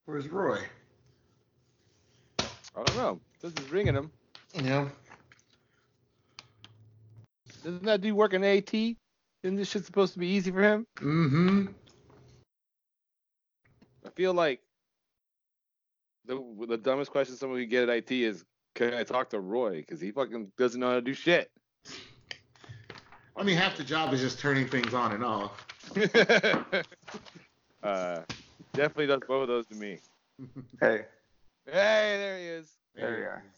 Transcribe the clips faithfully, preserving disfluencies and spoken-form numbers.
Where's Roy? I don't know. This is ringing him. Yeah. Doesn't that dude work in A T? Isn't this shit supposed to be easy for him? Mm-hmm. I feel like the the dumbest question someone could get at I T is, can I talk to Roy? Because he fucking doesn't know how to do shit. I mean, half the job is just turning things on and off. uh, definitely does both of those to me. Hey. Hey, there he is. There you are.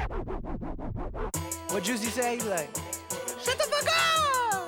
What Juicy say? He like, shut the fuck up!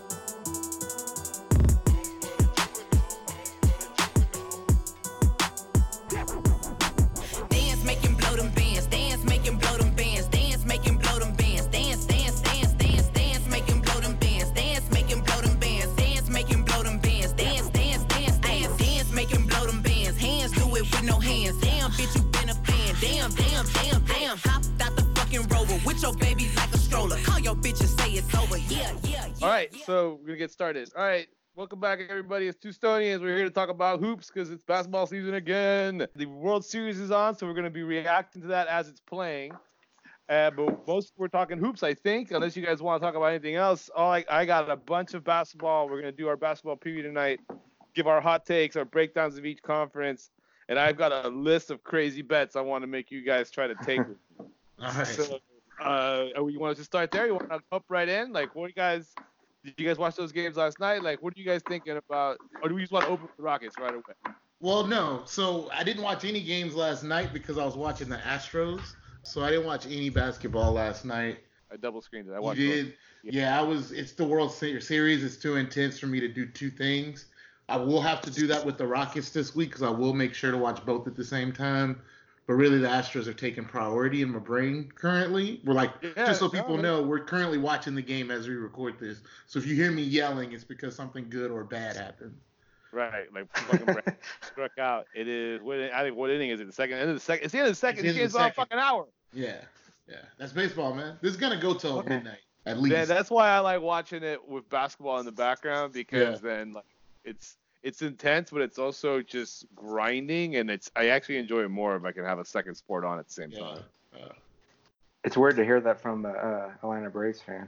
Dance, make him blow them bands. Dance, make him blow them bands. Dance, make him blow them bands. Dance, dance, dance, dance, dance, make him blow them bands. Dance, make him blow them bands. Dance, make him blow them bands. Dance, dance, dance, dance, dance, make him blow them bands. Hands do it with no hands. Damn, bitch, you been a fan. Damn, damn, damn, damn. Hopped out the fucking rover with your baby like a stroller. Call your bitch and say it's over. Yeah, yeah, yeah. All right, yeah. so we're gonna get started. All right, welcome back, everybody. It's Two Stonians. We're here to talk about hoops because it's basketball season again. The World Series is on, so we're gonna be reacting to that as it's playing. Uh, but most we're talking hoops, I think, unless you guys want to talk about anything else. All I, I got a bunch of basketball. We're gonna do our basketball preview tonight, give our hot takes, our breakdowns of each conference, and I've got a list of crazy bets I want to make you guys try to take. With me. All right. So, uh, you want us to start there? You want to hop right in? Like, what do you guys? Did you guys watch those games last night? Like, what are you guys thinking about? Or do we just want to open with the Rockets right away? Well, no. So I didn't watch any games last night because I was watching the Astros. So I didn't watch any basketball last night. I double screened it. I You watched did? both. Yeah, I was. It's the World Se- Series. It's too intense for me to do two things. I will have to do that with the Rockets this week because I will make sure to watch both at the same time. But really, the Astros are taking priority in my brain currently. We're like, Yeah, just so no, people no. know, we're currently watching the game as we record this. So if you hear me yelling, it's because something good or bad happened. Right, like fucking Brad struck out. It is. What, I think what inning is it? The second. End of the second. It's the end of the second. It's It's the end of the about a second. fucking hour. Yeah, yeah. That's baseball, man. This is gonna go till midnight at least. Yeah, that's why I like watching it with basketball in the background because Yeah. then like it's it's intense, but it's also just grinding, and it's I actually enjoy it more if I can have a second sport on at the same Yeah. time. Uh, It's weird to hear that from a uh, Atlanta Braves fan.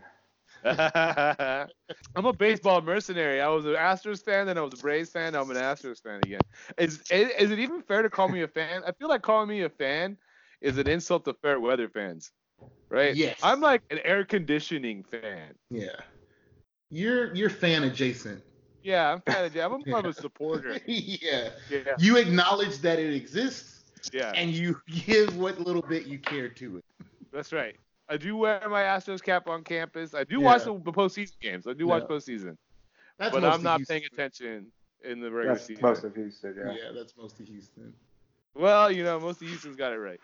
I'm a baseball mercenary. I was an Astros fan, then I was a Braves fan. Now I'm an Astros fan again. Is is it even fair to call me a fan? I feel like calling me a fan is an insult to fair weather fans, right? Yes. I'm like an air conditioning fan. yeah. You're you're fan adjacent. Yeah, I'm fan of. I'm more of a supporter. yeah. Yeah, You acknowledge that it exists, yeah, and you give what little bit you care to it. that's right. I do wear my Astros cap on campus. I do Yeah. watch the, the postseason games. I do watch Yeah. postseason, That's but most I'm of not Houston. paying attention in the regular That's season. most of Houston, Yeah. yeah. that's most of Houston. Well, you know, most of Houston's got it right.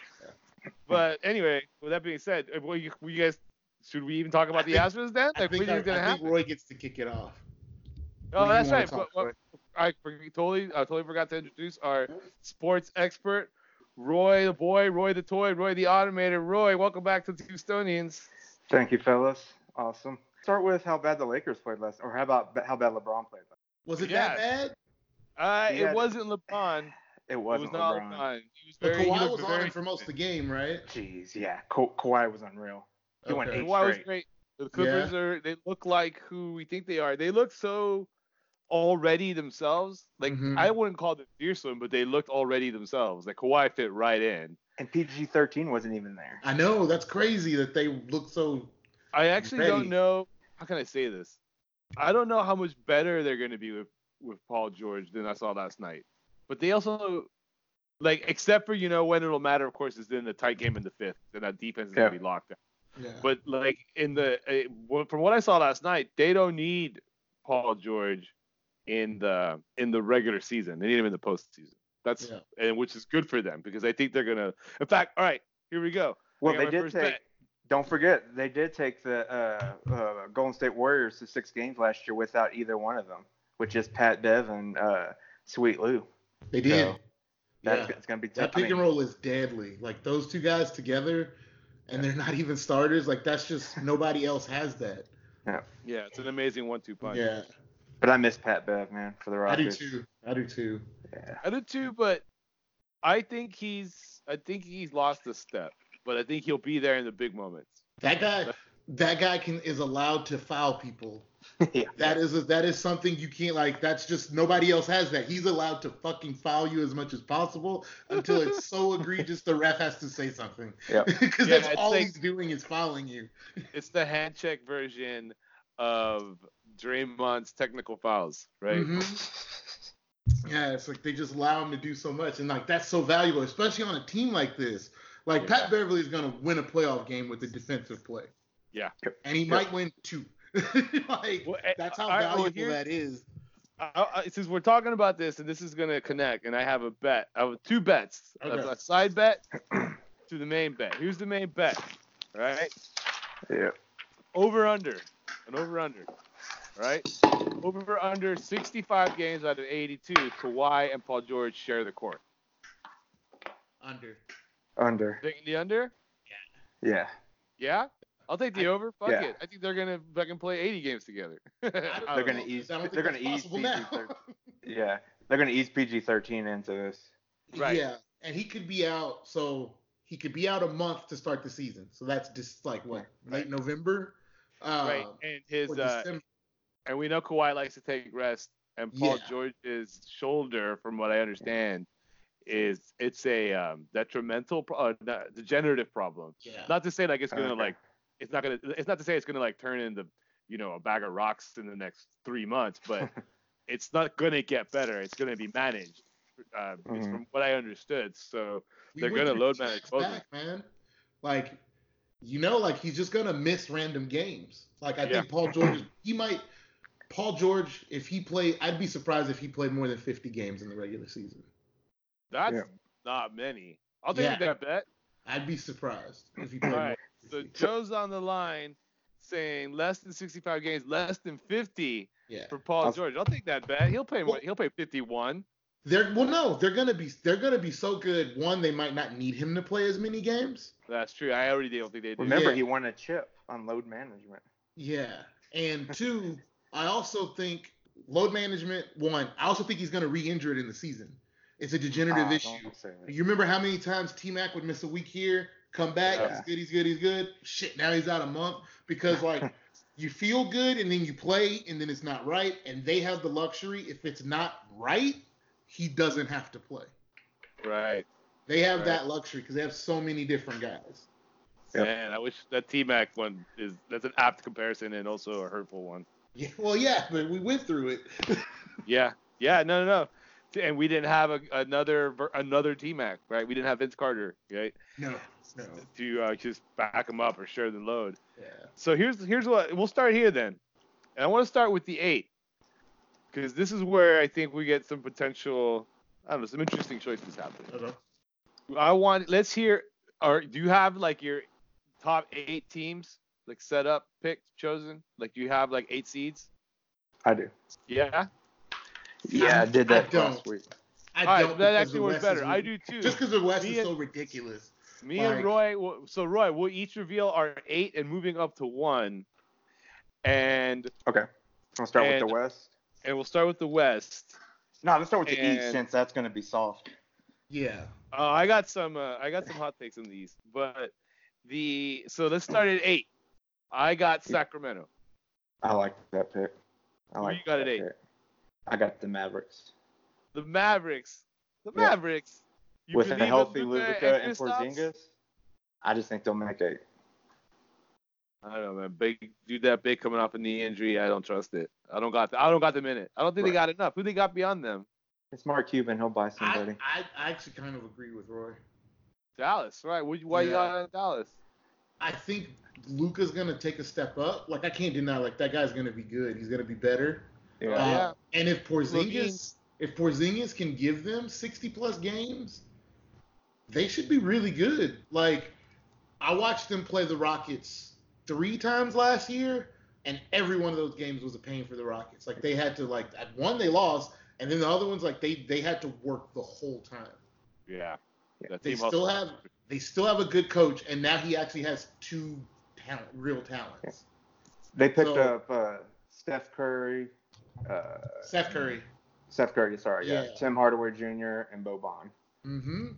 Yeah. But anyway, with that being said, uh, what you, what you guys, should we even talk about the I think- Astros then? I Like, think, what do you I, think gonna I think happen? Roy gets to kick it off. Oh, what do you that's wanna right. talk But, what, I forg- totally, I totally forgot to introduce our sports expert, Roy the boy, Roy the toy, Roy the automated. Roy, welcome back to Two Stonians. Thank you, fellas. Awesome. Start with how bad the Lakers played last, or how about how bad LeBron played last. Was it Yeah. that bad? Uh, He it had- wasn't LeBron. It It wasn't was not LeBron. LeBron. He was But very. he Kawhi looked was on very him for most of the game, right? Jeez, yeah. Ka- Kawhi was unreal. He went Okay. eight Kawhi was straight. great. The Clippers are. They look like who we think they are. They look so already themselves. Like Mhm. I wouldn't call them fearsome, but they looked already themselves. Like Kawhi fit right in. And P G thirteen wasn't even there. I know, that's crazy that they look so. I actually Ready. don't know. How can I say this? I don't know how much better they're going to be with with Paul George than I saw last night. But they also, like, except for you know when it'll matter, of course, is in the tight game in the fifth, and that defense is Yeah. going to be locked down. Yeah. But like in the uh, well, from what I saw last night, they don't need Paul George in the in the regular season. They need him in the postseason. That's Yeah. and which is good for them because I think they're gonna. In fact, all right, here we go. I Well, got they my did first take. bet. Don't forget, they did take the uh, uh, Golden State Warriors to six games last year without either one of them, which is Pat Bev and uh, Sweet Lou. They did. So, That's Yeah. it's gonna be That tough. I pick and mean, roll is deadly. Like those two guys together, and they're not even starters. Like that's just nobody else has that. Yeah, it's an amazing one-two punch. Yeah, but I miss Pat Bev, man, for the I do Rockets. too. I do too. Yeah. I did too, but I think he's I think he's lost a step, but I think he'll be there in the big moments. That guy, that guy can is allowed to foul people. yeah. That is a, that is something you can't like. That's just nobody else has that. He's allowed to fucking foul you as much as possible until it's so egregious the ref has to say something. Yep. Because Yeah, that's it's all like- he's doing is fouling you. It's the hand check version of Draymond's technical fouls, right? Mhm. Yeah, it's like they just allow him to do so much, and like that's so valuable, especially on a team like this. Like Yeah. Pat Beverly is gonna win a playoff game with a defensive play. Yeah. And he Yep. might win two. like Well, eh, that's how all right, well, valuable here's- that is. I, I, since we're talking about this, and this is gonna connect, and I have a bet. I have two bets: a- Okay. a, side bet to the main bet. Here's the main bet, all right? Yeah. Over under, an over under, all right? Over under sixty-five games out of eighty-two. Kawhi and Paul George share the court. Under. Under. Taking the under? Yeah. Yeah. I'll take the I- over. Fuck yeah. it. I think they're gonna fucking play eighty games together. I don't They're know. gonna ease. I don't think They're gonna that's ease possible P G now. thirteen. Yeah. They're gonna ease P G thirteen into this. Right. Yeah, and he could be out. So he could be out a month to start the season. So that's just like what late Right. November. Uh, Right. And his or uh, December. and we know Kawhi likes to take rest, and Paul Yeah. George's shoulder, from what I understand, is it's a um, detrimental, pro- uh, not- degenerative problem. Yeah. Not to say like it's gonna Okay. like, it's not gonna, it's not to say it's gonna like turn into, you know, a bag of rocks in the next three months, but it's not gonna get better. It's gonna be managed. Uh, It's Mhm. from what I understood. So We they're went gonna through load T-Mac manage both of back, man. Like, you know, like he's just gonna miss random games. Like I think Yeah. Paul George, he might. Paul George, if he played, I'd be surprised if he played more than fifty games in the regular season. That's Yeah. not many. I'll take Yeah. that bet. I'd be surprised if he played All more. right. than So fifty. Joe's on the line saying less than sixty-five games, less than fifty Yeah. for Paul I'll- George. I'll take that bet. He'll pay. Well- He'll pay fifty-one. They're well, no, they're gonna be they're gonna be so good. One, they might not need him to play as many games. That's true. I already don't think they do. Remember, Yeah. he won a chip on load management. Yeah, and two, I also think load management. One, I also think he's gonna re-injure it in the season. It's a degenerative Ah, issue. don't say that. You remember how many times T-Mac would miss a week here, come back, Yeah. he's good, he's good, he's good. Shit, now he's out a month because like you feel good and then you play and then it's not right, and they have the luxury. If it's not right, he doesn't have to play. Right. They have Right. that luxury because they have so many different guys. Yep. Man, I wish that T-Mac one is that's an apt comparison and also a hurtful one. Yeah, well, yeah, but we went through it. Yeah. Yeah. No. No. No. And we didn't have a, another ver- another T-Mac, right? We didn't have Vince Carter, right? no, no, To uh, just back him up or share the load. yeah. So here's here's what we'll start here then, and I want to start with the eight, because this is where I think we get some potential. I don't know, some interesting choices happening. Okay. I want let's hear. Or do you have like your top eight teams like set up, picked, chosen? Like do you have like eight seeds? I do. Yeah. Yeah, I did I that don't. last week. I All right, don't. that because actually the works West better. is I re- do too. Just because the West Me is and- so ridiculous. Me like- and Roy. will- So Roy, we'll each reveal our eight and moving up to one, and Okay. I'll start And- with the West. and we'll start with the West. No, let's start with the East and- since that's going to be soft. Yeah. Uh, I got some. Uh, I got some hot takes in the East, but the so let's start at eight. I got Sacramento. I like that pick. I Who like you got at that eight? pick. I got the Mavericks. The Mavericks. The Yeah. Mavericks. You With a believe in healthy Luka Luka and Kristaps? Porzingis, I just think they'll make eight. I don't know, man. Big dude, that big coming off a knee injury. I don't trust it. I don't got. The, I don't got them in it. I don't think they Right. got enough. Who they got beyond them? It's Mark Cuban. He'll buy I, somebody. I, I actually kind of agree with Roy. Dallas, right? What, why you Yeah. got in Dallas? I think Luka's gonna take a step up. Like I can't deny, like that guy's gonna be good. He's gonna be better. Yeah. Uh, yeah. And if Porzingis, Looking- if Porzingis can give them sixty plus games, they should be really good. Like I watched them play the Rockets three times last year, and every one of those games was a pain for the Rockets. Like they had to like at one they lost, and then the other ones like they they had to work the whole time. Yeah. That They team still also- have they still have a good coach, and now he actually has two talent, real talents. They picked So- up uh, Steph Curry, uh, Steph Curry. Steph Curry, sorry, yeah. Yeah. Tim Hardaway Junior and Boban. Mm-hmm.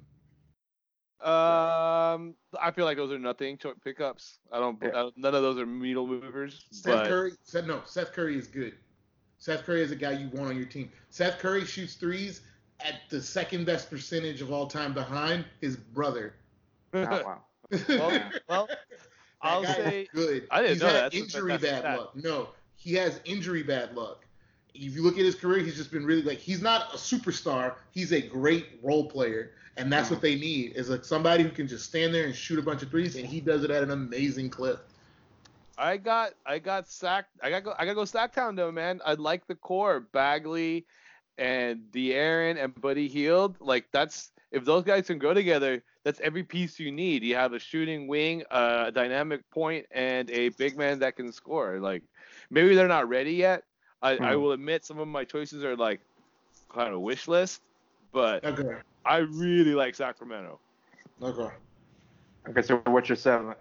Um, I feel like those are nothing cho- pickups. I don't, Yeah. I don't. None of those are needle movers. Seth but Curry. Seth, no, Seth Curry is good. Seth Curry is a guy you want on your team. Seth Curry shoots threes at the second best percentage of all time behind his brother. Oh, wow. well, well, That I'll guy say is good. I didn't He's know had that. That's- injury that's a bad stat. luck. No, he has injury bad luck. If you look at his career, he's just been really like he's not a superstar. He's a great role player, and that's Mm-hmm. what they need is like somebody who can just stand there and shoot a bunch of threes, and he does it at an amazing clip. I got, I got sacked. I got, go, I got to go Sacktown though, man. I like the core, Bagley, and De'Aaron and Buddy Hield. Like that's if those guys can go together, that's every piece you need. You have a shooting wing, uh, a dynamic point, and a big man that can score. Like maybe they're not ready yet. I, I Hmm. will admit some of my choices are like kind of wish list, but Okay. I really like Sacramento. Okay. Okay, so what's your seventh?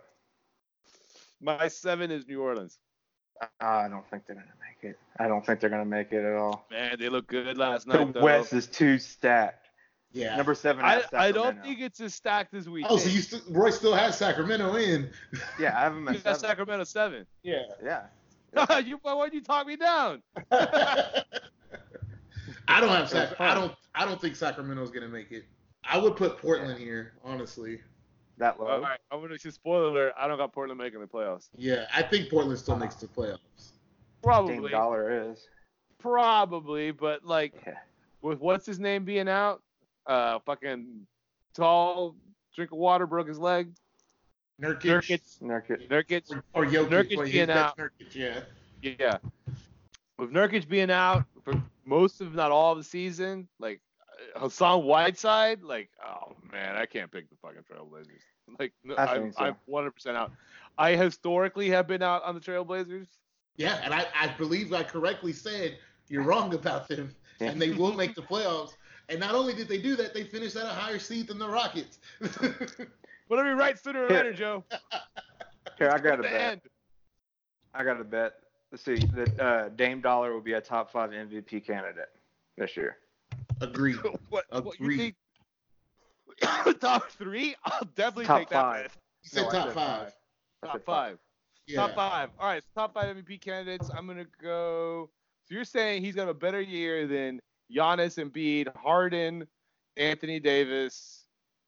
My seven is New Orleans. Uh, I don't think they're gonna make it. I don't think they're gonna make it at all. Man, they look good last The night though. West is too stacked. Yeah. Number seven. I, has I don't Sacramento. think it's as stacked as we Oh, think. so you st- Roy still has Sacramento in. Yeah, I have them You at got seven. Sacramento seven. Yeah. Yeah. you, why would you talk me down? I don't have Sac. That's I fine. don't. I don't think Sacramento's gonna make it. I would put Portland here, honestly. That low. All right, I'm gonna just spoiler alert. I don't got Portland making the playoffs. Yeah, I think Portland still makes the playoffs. Dame Probably, Dollar is. probably, but like Yeah. with what's his name being out, uh, fucking tall, drink of water, broke his leg. Nurkic, Nurkic, Nurkic. Nurkic, or Jokic. Nurkic Wait, being that's out. Nurkic, yeah. yeah. With Nurkic being out for most, if not all, of the season, like Hassan Whiteside, like, oh man, I can't pick the fucking Trailblazers. Like, no, I I'm, think so. I'm one hundred percent out. I historically have been out on the Trailblazers. Yeah, and I, I believe I correctly said you're wrong about them, Yeah. and they will make the playoffs. And not only did they do that, they finished at a higher seed than the Rockets. Whatever you write sooner or Yeah. later, Joe. Here, I At got a the bet. end. I got a bet. Let's see. That uh, Dame Dollar will be a top five M V P candidate this year. Agreed. What, what you Agreed. think? Top three? I'll definitely Top take that. five. bet. You said No, I top said five. I Top said five. Yeah. Top five. All right, so top five M V P candidates. I'm gonna go. So you're saying he's got a better year than Giannis, Embiid, Harden, Anthony Davis.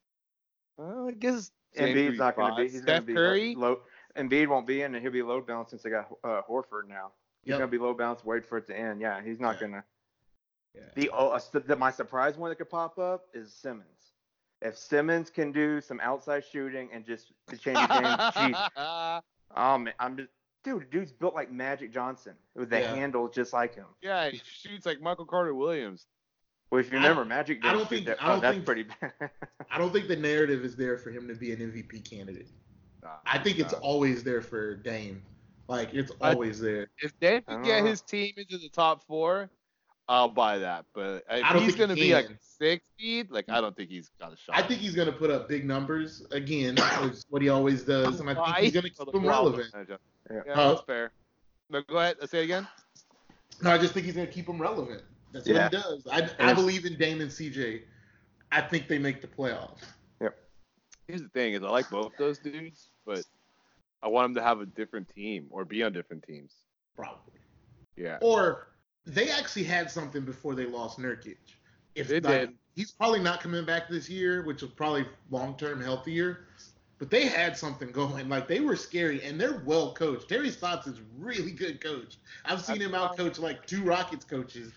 Well, I guess James Embiid's not going to be. Ross, He's going Steph to be Curry. low. Embiid won't be in, and he'll be load balanced since they got uh, Horford now. He's Yep. going to be low balanced. Wait for it to end. Yeah, he's not Yeah. going to. Yeah. The, oh, uh, the my surprise one that could pop up is Simmons. If Simmons can do some outside shooting and just to change the game, geez, um, I'm just dude. Dude's built like Magic Johnson with the Yeah. handle just like him. Yeah, he shoots like Michael Carter Williams. Well, if you I- remember, Magic I didn't don't shoot think- that. I don't oh, that's think- pretty bad. I don't think the narrative is there for him to be an M V P candidate. I think it's always there for Dame. Like it's I- always there. If Dame I can don't get know. his team into the top four, I'll buy that. But if I don't he's think gonna he be like can. six feet, like I don't think he's got a shot. I think he's gonna put up big numbers again, which is what he always does, and I think Why? he's gonna For keep the them problem. relevant. Yeah. Yeah, Huh? that's fair. No, go ahead. Let's say it again. No, I just think he's gonna keep them relevant. That's Yeah. what he does. I, I it's- believe in Dame and C J. I think they make the playoffs. Here's the thing: is I like both those dudes, but I want them to have a different team or be on different teams. Probably. Yeah. Or they actually had something before they lost Nurkic. If They like, did. He's probably not coming back this year, which is probably long term healthier. But they had something going. Like they were scary, and they're well coached. Terry Stotts is really good coach. I've seen him out coach like two Rockets coaches.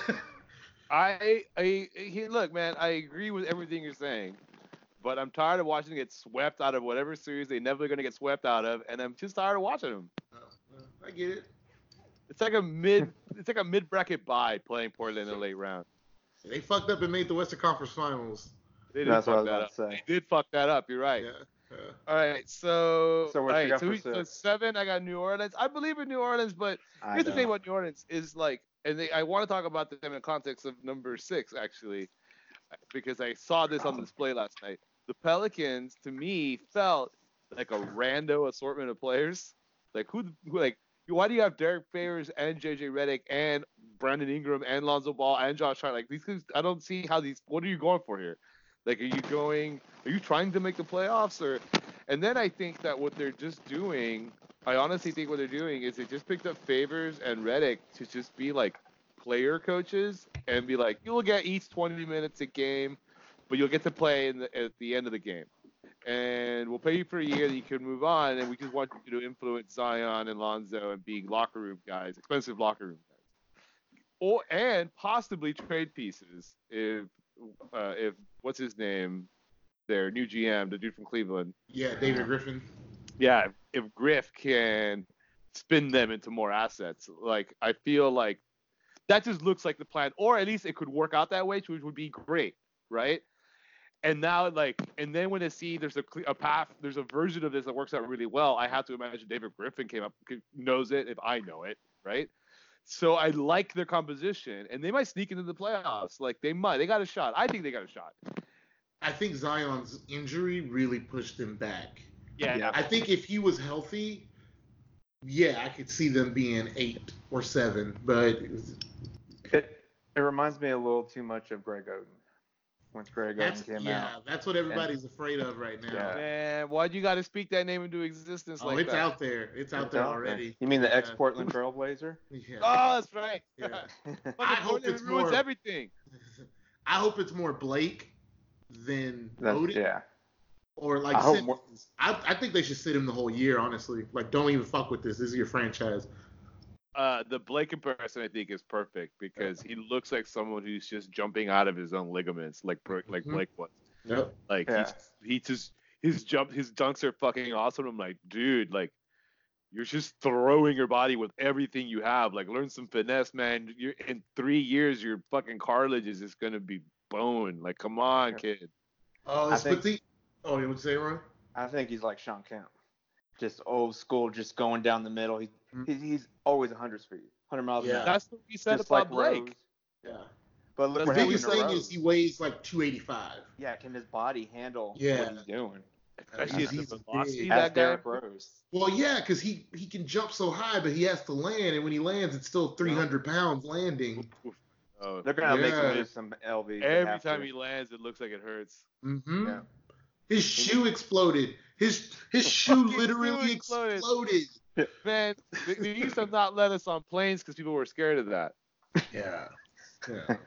I, I, he, look, man. I agree with everything you're saying, but I'm tired of watching them get swept out of whatever series they're never gonna get swept out of, and I'm just tired of watching them. I get it. It's like a mid, it's like a mid bracket bye playing Portland in the late round. They fucked up and made the Western Conference Finals. They did That's what I fuck was that about up. to say. They did fuck that up. You're right. Yeah. yeah. All right, so So what all you right, got so, for we, so six? seven. I got New Orleans. I believe in New Orleans, but I here's the thing know. about New Orleans is like, and they, I want to talk about them in the context of number six actually, because I saw this on display last night. The Pelicans, to me, felt like a rando assortment of players. Like who, who like, why do you have Derek Favors and J J Redick and Brandon Ingram and Lonzo Ball and Josh Hart? Like these guys, I don't see how these. What are you going for here? Like, are you going? Are you trying to make the playoffs? Or, and then I think that what they're just doing, I honestly think what they're doing is they just picked up Favors and Redick to just be like player coaches and be like, you'll get each twenty minutes a game, but you'll get to play in the, at the end of the game. And we'll pay you for a year that you can move on, and we just want you to influence Zion and Lonzo and being locker room guys, expensive locker room guys. Or, and possibly trade pieces if, uh, if what's his name, their new G M, the dude from Cleveland. Yeah, David Griffin. Yeah, if Griff can spin them into more assets, like I feel like that just looks like the plan, or at least it could work out that way, which would be great, right? And now, like, and then when they see there's a, a path, there's a version of this that works out really well, I have to imagine David Griffin came up, knows it if I know it, right? So I like their composition, and they might sneak into the playoffs. Like, they might. They got a shot. I think they got a shot. I think Zion's injury really pushed them back. Yeah. Yeah. I think if he was healthy, yeah, I could see them being eight or seven. But It, it reminds me a little too much of Greg Oden. Once Greg Oden that's, came yeah, out. that's what everybody's afraid of right now. Yeah. Man, why'd you got to speak that name into existence Oh, like it's that? out there. It's out It's there out already. You mean the Yeah. ex-Portland Trailblazer? Yeah. Oh, that's right. Yeah. Fucking I hope Portland it's ruins more- everything. I hope it's more Blake than That's, Odin. yeah. Or like I hope Simmons. more- I, I think they should sit him the whole year, honestly. Like, don't even fuck with this. This is your franchise. Uh, the Blake comparison, I think, is perfect because he looks like someone who's just jumping out of his own ligaments, like like Mhm. Blake was. Yep. Like Yeah. he's he just his jump his dunks are fucking awesome. I'm like, dude, like you're just throwing your body with everything you have. Like, learn some finesse, man. You're in three years, your fucking cartilage is just gonna be bone. Like, come on, Yeah. kid. Oh, I it's think- the. Oh, you would say, Ron? I think he's like Sean Kemp. Just old school, just going down the middle. He, Mhm. he's, he's always one hundred speed, one hundred miles an Yeah. hour. That's what we said just about like Blake. Rose. Yeah. But look That's what The what we happened biggest to thing Rose. is he weighs like two eighty-five. Yeah, can his body handle Yeah. what he's doing? Especially He's- at the he's velocity big. that That's guy. Derrick Rose. Well, yeah, because he, he can jump so high, but he has to land, and when he lands, it's still three hundred pounds landing. Oh, They're gonna make Yeah. him lose some L Bs. They every have time to. he lands, it looks like it hurts. Mm-hmm. Yeah. His shoe exploded. His his shoe fucking literally shoe exploded. exploded. Man, they, they used to not let us on planes because people were scared of that. Yeah. Yeah.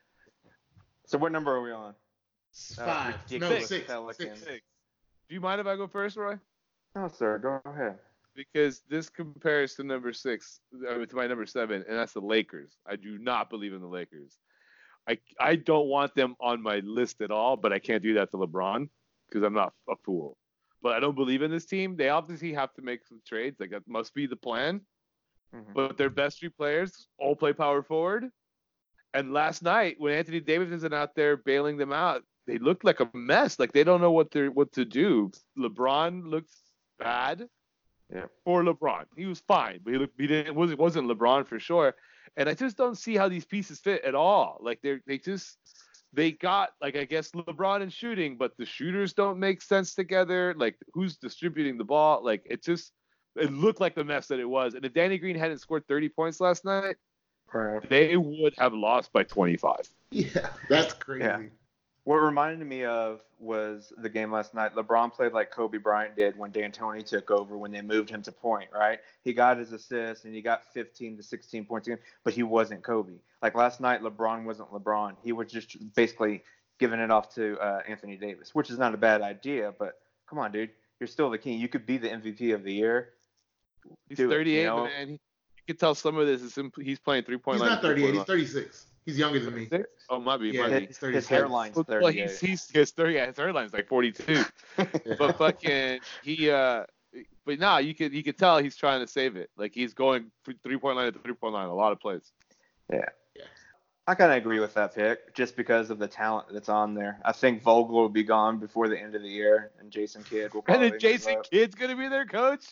So what number are we on? Five. No, ridiculous six. Pelicans. Six. Do you mind if I go first, Roy? No, sir. Go ahead. Because this compares to number six, I mean, to my number seven, and that's the Lakers. I do not believe in the Lakers. I, I don't want them on my list at all, but I can't do that to LeBron because I'm not a fool. But I don't believe in this team. They obviously have to make some trades. Like, that must be the plan. Mhm. But their best three players all play power forward. And last night, when Anthony Davis isn't out there bailing them out, they looked like a mess. Like, they don't know what they're what to do. LeBron looked bad. Yeah. For LeBron, he was fine, but he looked he didn't was wasn't LeBron for sure. And I just don't see how these pieces fit at all. Like, they they just they got, like, I guess LeBron in shooting, but the shooters don't make sense together. Like, who's distributing the ball? Like, it just it looked like the mess that it was. And if Danny Green hadn't scored thirty points last night, Right. they would have lost by twenty-five. Yeah, that's crazy. Yeah. What it reminded me of was the game last night. LeBron played like Kobe Bryant did when D'Antoni took over when they moved him to point, right? He got his assists and he got fifteen to sixteen points a game, but he wasn't Kobe. Like last night, LeBron wasn't LeBron. He was just basically giving it off to uh, Anthony Davis, which is not a bad idea, but come on, dude. You're still the king. You could be the M V P of the year. He's Do it, thirty-eight, you know? man. He, you can tell some of this is him, he's playing three-point He's line. not thirty-eight. He's thirty-six. He's younger than me. thirty-six? Oh, might be, Yeah, might be. he's His, his thirty-six. hairline's Well, thirty-eight. he's he's his thirty. Yeah, his hairline's like forty-two. But fucking he uh, but nah, you could you could tell he's trying to save it. Like, he's going three point line to three point line a lot of plays. Yeah. I kind of agree with that pick just because of the talent that's on there. I think Vogel will be gone before the end of the year, and Jason Kidd will And probably then Jason move up. Kidd's gonna be their coach.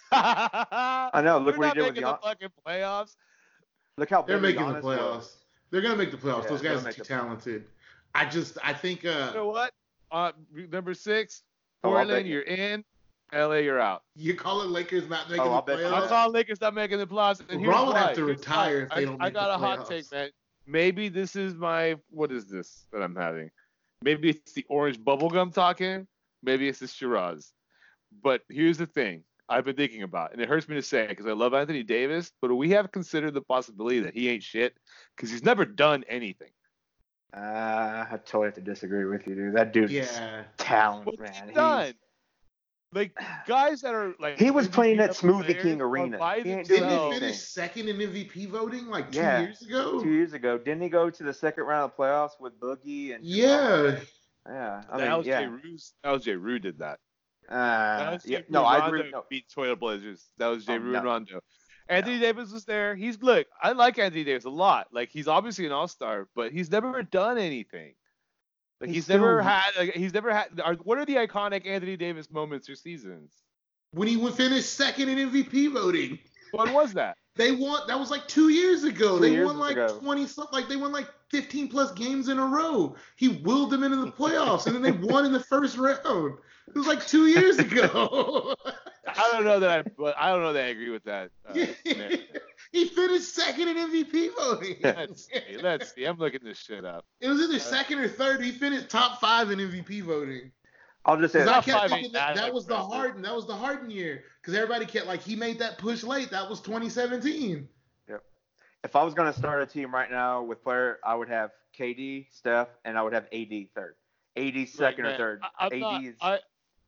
I I know. Look We're what he not did with making the Gian- fucking playoffs. Look how They're big making the Giannis was. playoffs. They're gonna make the playoffs. Yeah, Those they'll guys are make too the- talented. I just, I think, uh, You know what? Uh, number six, Oh, I'll bet Portland, you. you're in. L A, you're out. you call it Lakers not making Oh, I'll the bet you. I'm playoffs. Yeah. calling Lakers not making the playoffs. And here's LeBron would have why. to Here's retire why. if they I, don't I make got the a hot playoffs. take, man. Maybe this is my what is this that I'm having? Maybe it's the orange bubblegum talking. Maybe it's the Shiraz. But here's the thing I've been thinking about, and it hurts me to say it because I love Anthony Davis, but we have considered the possibility that he ain't shit because he's never done anything. Uh, I totally have to disagree with you, dude. That dude's Yeah. talent, What's man. he done? He's- Like, guys that are like... He was playing at M V P Smoothie players King are Arena. by He ain't Didn't doing he themselves. anything. finish second in M V P voting like two Yeah. years ago? Two years ago, didn't he go to the second round of playoffs with Boogie and? Yeah. Yeah, I that mean, was yeah. Jay Rue's. That was Jay Rue did that. That Uh, was yeah. Jay No, Rue. I Rondo agree. No, beat Toilet Blazers. That was Jay Oh, Rue no. and Rondo. Anthony Davis was there. He's look. I like Anthony Davis a lot. Like he's obviously an all-star, but he's never done anything. Like He's he's, never still- had. Like, he's never had. Are, what are the iconic Anthony Davis moments or seasons? When he would finish second in M V P voting. When was that? They won. That was like two years ago. Two they years won like ago. twenty something. Like they won like fifteen plus games in a row. He willed them into the playoffs, and then they won in the first round. It was like two years ago. I don't know that. I, but I don't know that I agree with that. Uh, narrative. He finished second in M V P voting. Let's see. Let's see. I'm looking this shit up. It was either second or third. He finished top five in M V P voting. I'll just say 'Cause I Top kept five thinking ain't that, that that was the impressive. Harden. That was the Harden year. Because everybody kept like he made that push late. That was twenty seventeen. if I was gonna start a team right now with player, I would have K D, Steph, and I would have A D third. A D second Look, or man, third. I, I'm A not- D is I,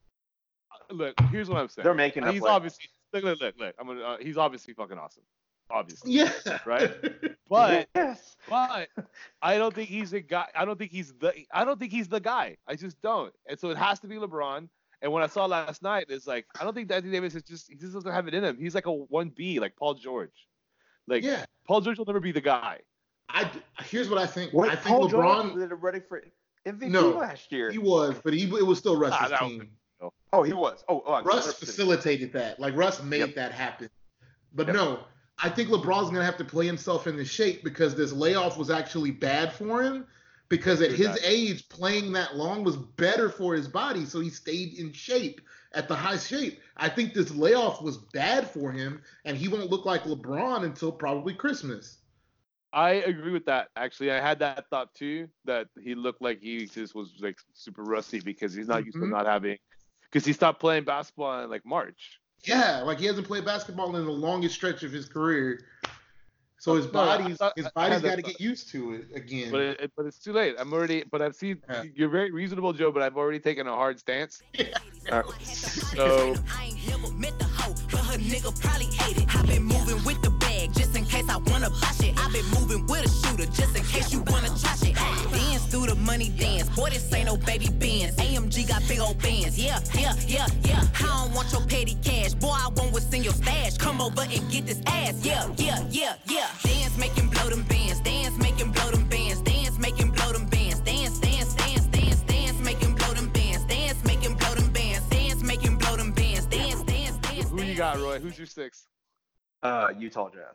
look, here's what I'm saying. they're making up. He's plays. obviously look, look, look, look. I'm gonna. Uh, he's obviously fucking awesome. Obviously. Yeah. Right? But yes. but I don't think he's a guy. I don't think he's the. I don't think he's the guy. I just don't. And so it has to be LeBron. And when I saw last night, it's like I don't think Anthony Davis is just. He just doesn't have it in him. He's like a one B, like Paul George. Like Yeah. Paul George will never be the guy. I here's what I think. What I think Paul LeBron. George was ready for M V P No, last year. He was, but he it was still Russ's Ah, that was- team. oh, he was. Oh, oh Russ Russ facilitated that. Like Russ made Yep. that happen. But Yep. no, I think LeBron's gonna have to play himself into shape because this layoff was actually bad for him. Because at True his that. age, playing that long was better for his body, so he stayed in shape at the high shape. I think this layoff was bad for him, and he won't look like LeBron until probably Christmas. I agree with that. Actually, I had that thought too. That he looked like he just was like super rusty because he's not used to Mhm. not having. Because he stopped playing basketball in like March. Yeah, like he hasn't played basketball in the longest stretch of his career. So his No, I body's thought- his I body's had that got to thought. get used to it again. But it, but it's too late. I'm already. But I've seen Yeah. you're very reasonable, Joe. But I've already taken a hard stance. Uh, So I ain't never met the hoe, but her nigga probably hate it. I been moving with the bag just in case I wanna buy shit. I been moving with a shooter just in case you wanna try shit. Dance through the money dance. Boy, this ain't no baby Benz. A M G got big old bands. Yeah, yeah, yeah, yeah. I don't want your petty cash. Boy, I want what's in your stash. Come over and get this ass. Yeah, yeah, yeah, yeah. Dance, make him blow them bands. Dance, make him blow them bands. Dance, make him blow them bands. Dance, dance, dance, dance, dance, make him blow them bands. Dance, make him blow them bands. Dance, make him blow them bands. Dance, dance, dance. who you got, Roy? Who's your six? uh, Utah Jazz.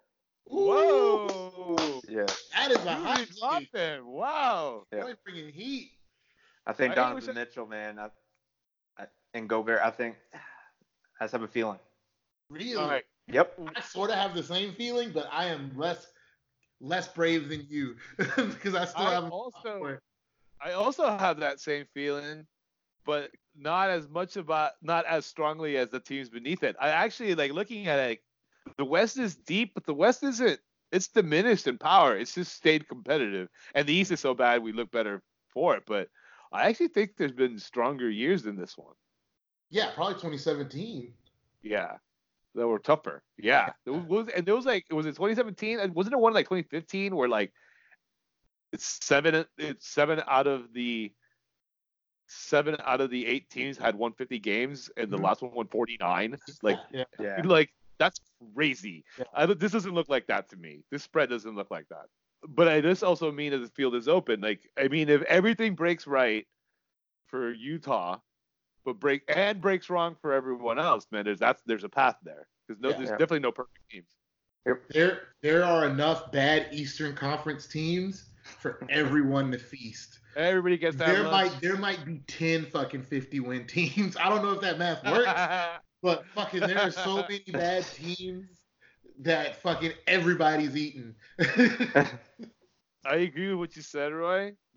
Whoa! Yeah, that is a You hot really dropped take. him. Wow. Yeah. Boy, bringing heat. I think I Donovan wish I- Mitchell, man, I, I, and Gobert. I think I just have a feeling. Really? All right. Yep. I sort of have the same feeling, but I am less less brave than you because I still I have. also I also have that same feeling, but not as much about not as strongly as the teams beneath it. I actually like looking at it. The West is deep, but the West isn't. It's diminished in power. It's just stayed competitive, and the East is so bad we look better for it. But I actually think there's been stronger years than this one. Yeah, probably twenty seventeen. Yeah, that were tougher. Yeah, there was, and there was like it was in twenty seventeen, and wasn't it one like twenty fifteen where like it's seven, it's seven out of the seven out of the eight teams had one hundred fifty games, and the Mhm. last one won forty-nine. Like, yeah. Yeah. like that's crazy. Yeah. I, don't- this doesn't look like that to me. This spread doesn't look like that. But I this also mean that the field is open. Like, I mean, if everything breaks right for Utah, but break and breaks wrong for everyone else, man, there's that's there's a path there. There's no, Yeah. there's Yeah. definitely no perfect teams. There there are enough bad Eastern Conference teams for everyone to feast. Everybody gets that. There lunch. might there might be ten fucking fifty win teams. I don't know if that math works, but fucking there are so many bad teams that fucking everybody's eating. I agree with what you said, Roy.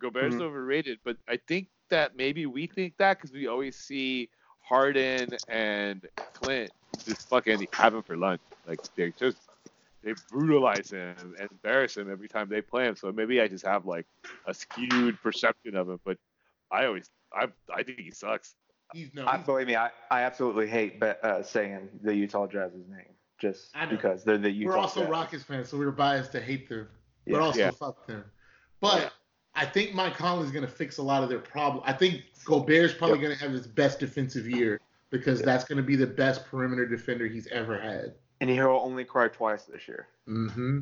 Gobert's Mhm. overrated, but I think that maybe we think that because we always see Harden and Clint just fucking have him for lunch. Like they just they brutalize him and embarrass him every time they play him. So maybe I just have like a skewed perception of him. But I always I I think he sucks. He's no. I, He's, believe me, I, I absolutely hate be, uh, saying the Utah Jazz's name just I know. because they're the Utah we're also Jazz. Rockets fans, so we're biased to hate them, but Yeah. also Yeah. fuck them. But I think Mike Conley's going to fix a lot of their problem. I think Gobert's probably Yep. going to have his best defensive year because Yep. that's going to be the best perimeter defender he's ever had. And he'll only cry twice this year. Mm-hmm.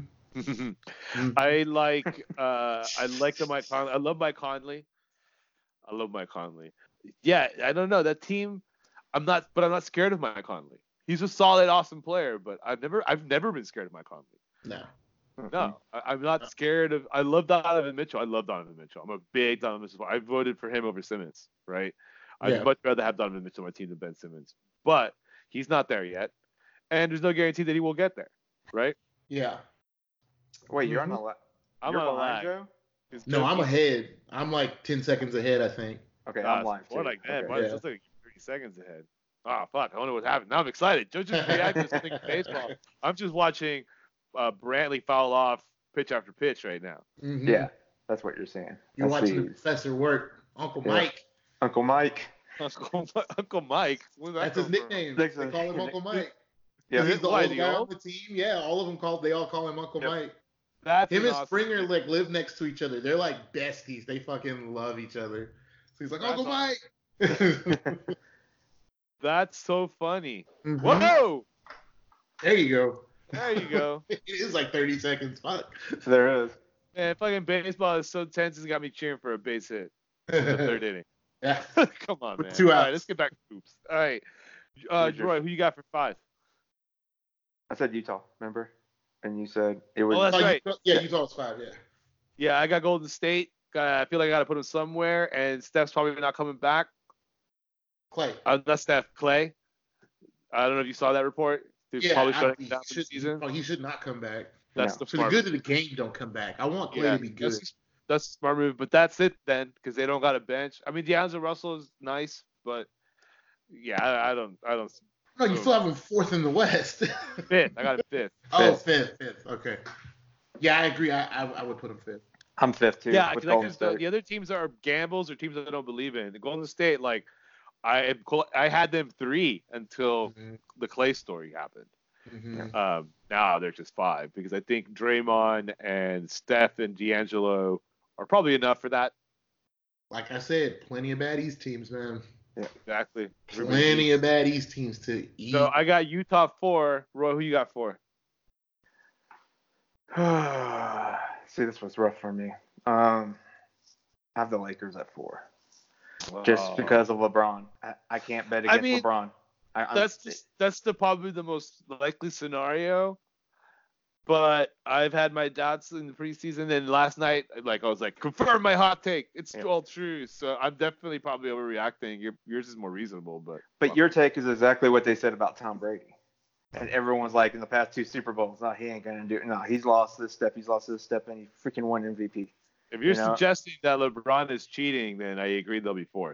I like uh I like the Mike Conley. I love Mike Conley. I love Mike Conley. Yeah, I don't know that team. I'm not, but I'm not scared of Mike Conley. He's a solid, awesome player, but I've never, I've never been scared of Mike Conley. No. No, I, I'm not scared of. I love Donovan Mitchell. I love Donovan Mitchell. I'm a big Donovan Mitchell. I voted for him over Simmons. Right? I'd Yeah. much rather have Donovan Mitchell on my team than Ben Simmons. But he's not there yet, and there's no guarantee that he will get there. Right? Yeah. Wait, you're Mhm. on a la- I'm you're on a behind, lag. Joe? It's No, I'm Jokic. ahead. I'm like ten seconds ahead, I think. Okay, Ah, I'm live More too. like that. Okay. Why is Yeah. this like thirty seconds ahead? Oh fuck! I wonder what happened. Now I'm excited. Joe just reacted to something in baseball. I'm just watching uh, Brantley foul off pitch after pitch right now. Mhm. Yeah, that's what you're saying. You're That's watching the the- professor work. Uncle Yeah. Mike. Uncle Mike. Uncle, Uncle Mike. Where's that That's his come from? nickname. That's They a- call him Uncle Mike. Yeah, He's the Why, old the guy old? on the team. Yeah, all of them call. They all call him Uncle Yep. Mike. That's Him an and awesome Springer nickname. like live next to each other. They're like besties. They fucking love each other. So he's like That's Uncle awesome. Mike. That's so funny. Mhm. Whoa! There you go. There you go. It is like thirty seconds. Fuck. there is. Man, fucking baseball is so tense. It's got me cheering for a base hit in the third inning. Yeah. Come on, With man. two All right, outs. let's get back to hoops. All right, uh, Who's your- Roy, who you got for five? I said Utah, remember? And you said it was. Oh, that's Oh, you- right. Yeah, you told us five. Yeah. Yeah, I got Golden State. Got- I feel like I got to put him somewhere, and Steph's probably not coming back. Clay. Uh, not Steph, Clay. I don't know if you saw that report. They're Yeah. probably I- shutting he, down for the should, season. oh, he should not come back. That's No. the For the smart good move. of the game, don't come back. I want Clay Yeah, to be good. That's, that's a smart move, but that's it then, because they don't got a bench. I mean, D'Angelo Russell is nice, but yeah, I, I don't, I don't. No, you still have him fourth in the West. Fifth, I got him fifth. oh, Fifth. fifth, fifth. Okay. Yeah, I agree. I, I, I would put him fifth. I'm fifth too. Yeah, with because Golden the, State. the other teams are gambles or teams that I don't believe in. The Golden State, like, I I had them three until Mhm. the Clay story happened. Mhm. Um, now they're just five because I think Draymond and Steph and D'Angelo are probably enough for that. Like I said, plenty of bad East teams, man. Exactly. Plenty of bad East teams to eat. So I got Utah four. Roy, who you got four? See, this was rough for me. Um, I have the Lakers at four, just Oh. because of LeBron. I, I can't bet I against mean, LeBron. I, I'm- That's just, that's the probably the most likely scenario. But I've had my doubts in the preseason, and last night, like I was like, confirm my hot take. It's Yeah. all true. So I'm definitely probably overreacting. Your, yours is more reasonable, but But your take is exactly what they said about Tom Brady. And everyone's like, in the past two Super Bowls, no, he ain't gonna do it. No, he's lost this step, he's lost this step, and he freaking won M V P. if you're You know- suggesting that LeBron is cheating, then I agree they'll be fourth.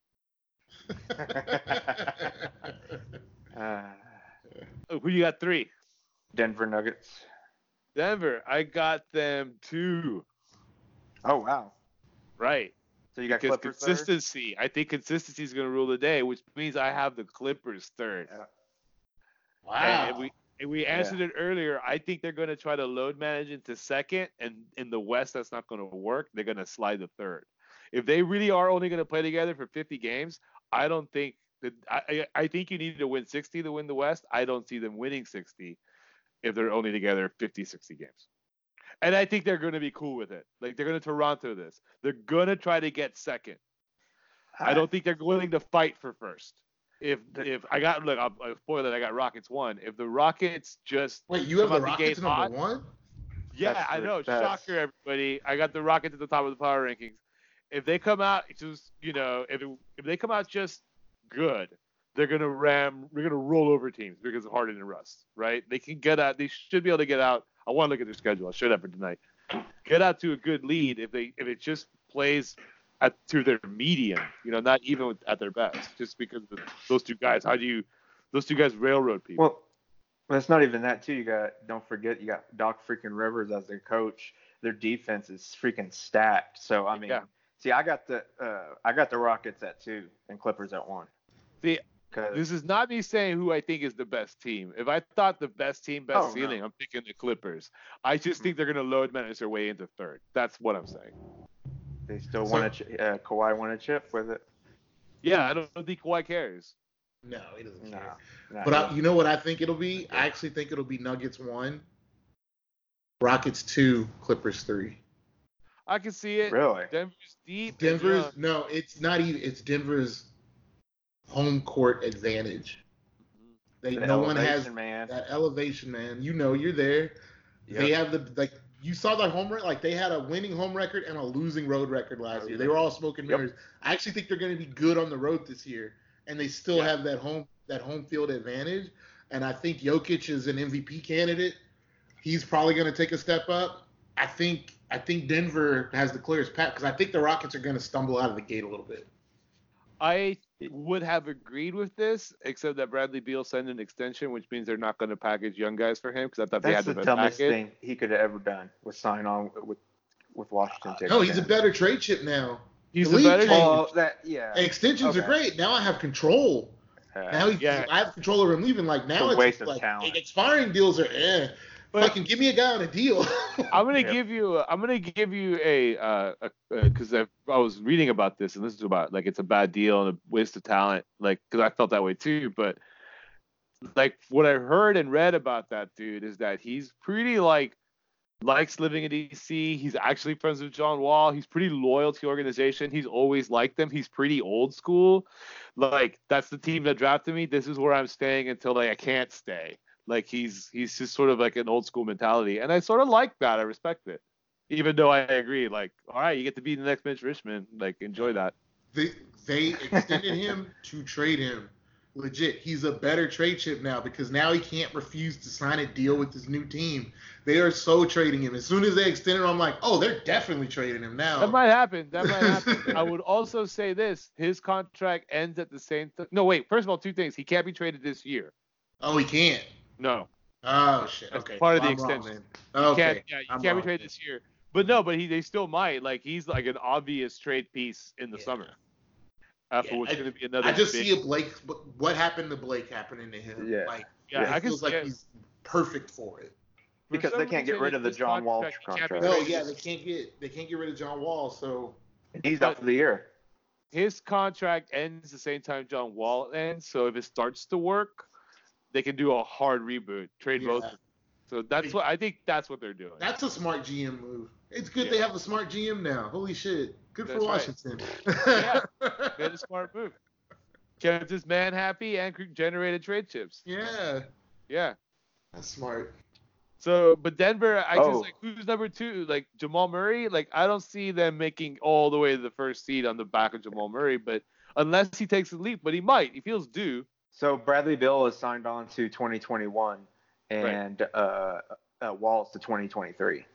Uh, Oh, who you got three? Denver Nuggets. Denver. I got them two. Oh wow. Right. So you got Because Clippers third? consistency. I think consistency is going to rule the day, which means I have the Clippers third. Yeah. wow. And we and we answered it earlier. I think they're going to try to load manage into second, and in the West, that's not going to work. They're going to slide to third. If they really are only going to play together for fifty games, I don't think that. I, I I think you need to win sixty to win the West. I don't see them winning sixty if they're only together fifty, sixty games. And I think they're going to be cool with it. Like they're going to Toronto this. They're going to try to get second. I don't think they're willing to fight for first. If if I got look, I'll, I'll spoil it. I got Rockets one. If the Rockets just Wait, you have come the out the Rockets gate number hot- one? yeah, That's I the know, best. shocker everybody. I got the Rockets at the top of the power rankings. If they come out just you know if it, if they come out just good, they're gonna ram. We're gonna roll over teams because of Harden and Russ, right? They can get out. They should be able to get out. I want to look at their schedule. I should have for tonight. Get out to a good lead if they if it just plays at to their medium. You know, not even with, at their best, just because of those two guys. How do you those two guys railroad people? Well, that's not even that too. You got don't forget you got Doc freaking Rivers as their coach. Their defense is freaking stacked. So I mean, Yeah. see, I got the uh, I got the Rockets at two and Clippers at one. See, 'Cause- this is not me saying who I think is the best team. If I thought the best team, best Oh, no. ceiling, I'm picking the Clippers. I just think they're going to load manage their way into third. That's what I'm saying. They still So- want to. Ch- uh, Kawhi won a chip with it. Yeah, I don't think Kawhi cares. No, he doesn't Nah, care. nah, But he- I, you know what I think it'll be? I actually think it'll be Nuggets one, Rockets two, Clippers three. I can see it. really. Denver's deep. Denver's and, no, it's not even. It's Denver's home court advantage. They The no one has elevation, man. that elevation, man. You know, you're there. They Yep. have the like. You saw their home record. Like they had a winning home record and a losing road record last Oh, year. yeah. They were all smoke and Yep. mirrors. I actually think they're going to be good on the road this year, and they still Yeah. have that home that home field advantage. And I think Jokic is an M V P candidate. He's probably going to take a step up. I think I think Denver has the clearest path because I think the Rockets are going to stumble out of the gate a little bit. I would have agreed with this, except that Bradley Beal signed an extension, which means they're not going to package young guys for him because I thought they had That's the the best dumbest package. thing he could have ever done was sign on with with Washington. taking No, he's a that. better trade chip now. He's The a league better. changed. Well, that yeah. Extensions are Okay. great. Now I have control. Uh, Now he, Yeah. I have control over him leaving. Like now It's a it's waste of like talent. expiring deals are eh. But- Fucking give me a guy on a deal. I'm gonna Yep. give you. I'm gonna give you a uh, because I I was reading about this and this is about like it's a bad deal and a waste of talent. Like because I felt that way too. But like what I heard and read about that dude is that he's pretty like likes living in D C. He's actually friends with John Wall. He's pretty loyal to the organization. He's always liked them. He's pretty old school. Like that's the team that drafted me. This is where I'm staying until like I can't stay. Like he's he's just sort of like an old school mentality, and I sort of like that. I respect it, even though I agree. Like, all right, you get to be the next Mitch Richmond. Like, enjoy that. they they extended him to trade him. Legit, he's a better trade chip now because now he can't refuse to sign a deal with his new team. They are so trading him. As soon as they extend him, I'm like, oh, they're definitely trading him now. That might happen. That might happen. I would also say this: his contract ends at the same. Th- no, wait. First of all, two things. He can't be traded this year. Oh, he can't. No. Oh shit. That's Okay. part of the I'm wrong, extension. then. You Okay. can't, yeah, you I'm can't be wrong. traded this year. But no, but he they still might. Like he's like an obvious trade piece in the Yeah. summer. After Yeah, what's I- going to be another. I just big, see a Blake. What happened to Blake happening to him? Yeah. Like, Yeah, it I can feels like see it. he's perfect for it. For because some they can't get reason, rid of the his John Wall contract, he can't be contract. No, traded yeah, this- they can't get they can't get rid of John Wall. So He's out for the year. his contract ends the same time John Wall ends. So if it starts to work, they can do a hard reboot, trade Yeah. both. So that's what I think. That's what they're doing. that's a smart G M move. It's good Yeah. they have a smart G M now. Holy shit. Good for That's right. Washington. Yeah. Made a smart move. Kept his man happy and cre- generated trade chips. yeah. Yeah. That's smart. So, but Denver, I Oh. just like who's number two? Like Jamal Murray. Like I don't see them making all the way to the first seed on the back of Jamal Murray, but unless he takes a leap, but he might. He feels due. So Bradley Beal is signed on to twenty twenty-one, and uh, uh, Wall's to twenty twenty-three.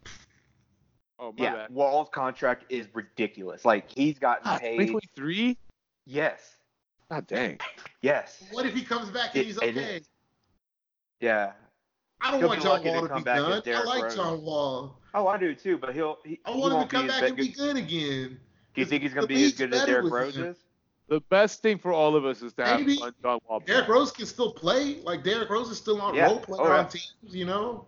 Oh my Yeah, bad. Wall's contract is ridiculous. Like he's gotten Ah, paid. twenty twenty-three. Yes, God dang. yes, What if he comes back and It- he's it okay? is. yeah. I don't He'll want be John lucky to Wall to come be back as done. I Derrick like Rose. John Wall. Oh, I do too, but he'll. He, I he want him won't to come be as back and big be as- good again. Do you think he's gonna The be as league's good as better Derrick with Rose him. is? The best thing for all of us is to have Maybe. fun John Wall. Derrick playing. Rose can still play. Like Derrick Rose is still on Yeah. role player Oh, yeah. on teams, you know.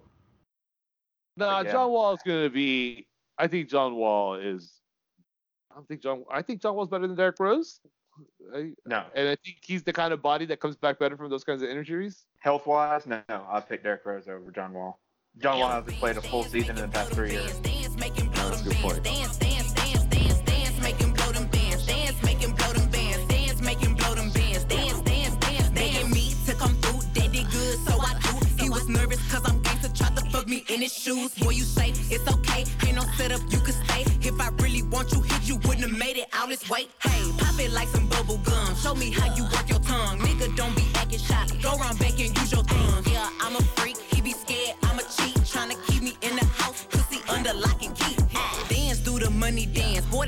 Nah, Yeah. John Wall is gonna be. I think John Wall is. I don't think John. I think John Wall's better than Derrick Rose. I, No. and I think he's the kind of body that comes back better from those kinds of injuries. Health wise, no. I'll pick Derrick Rose over John Wall. John Wall hasn't played a full season in the past three years. That's a good point. Dance, dance, dance, dance, dance, make him blow them bands. Dance, make him blow them bands. Dance, make him blow them bands. Dance, dance, dance, begging me to come through. They did good, so I do. He was nervous cause I'm gangsta, tried to fuck me in his shoes. Boy, you say it's okay, ain't no setup, you can stay. If I really want you, hit you wouldn't have made it all this way. Hey, pop it like some bubble gum. Show me how you work your tongue. Nigga, don't be acting shy. Go around back and use your thumb. Yeah, I'm a freak, he be scared, I'm a cheat. Tryna keep me in the house, pussy under lock and key. Dance through the money dance. Boy,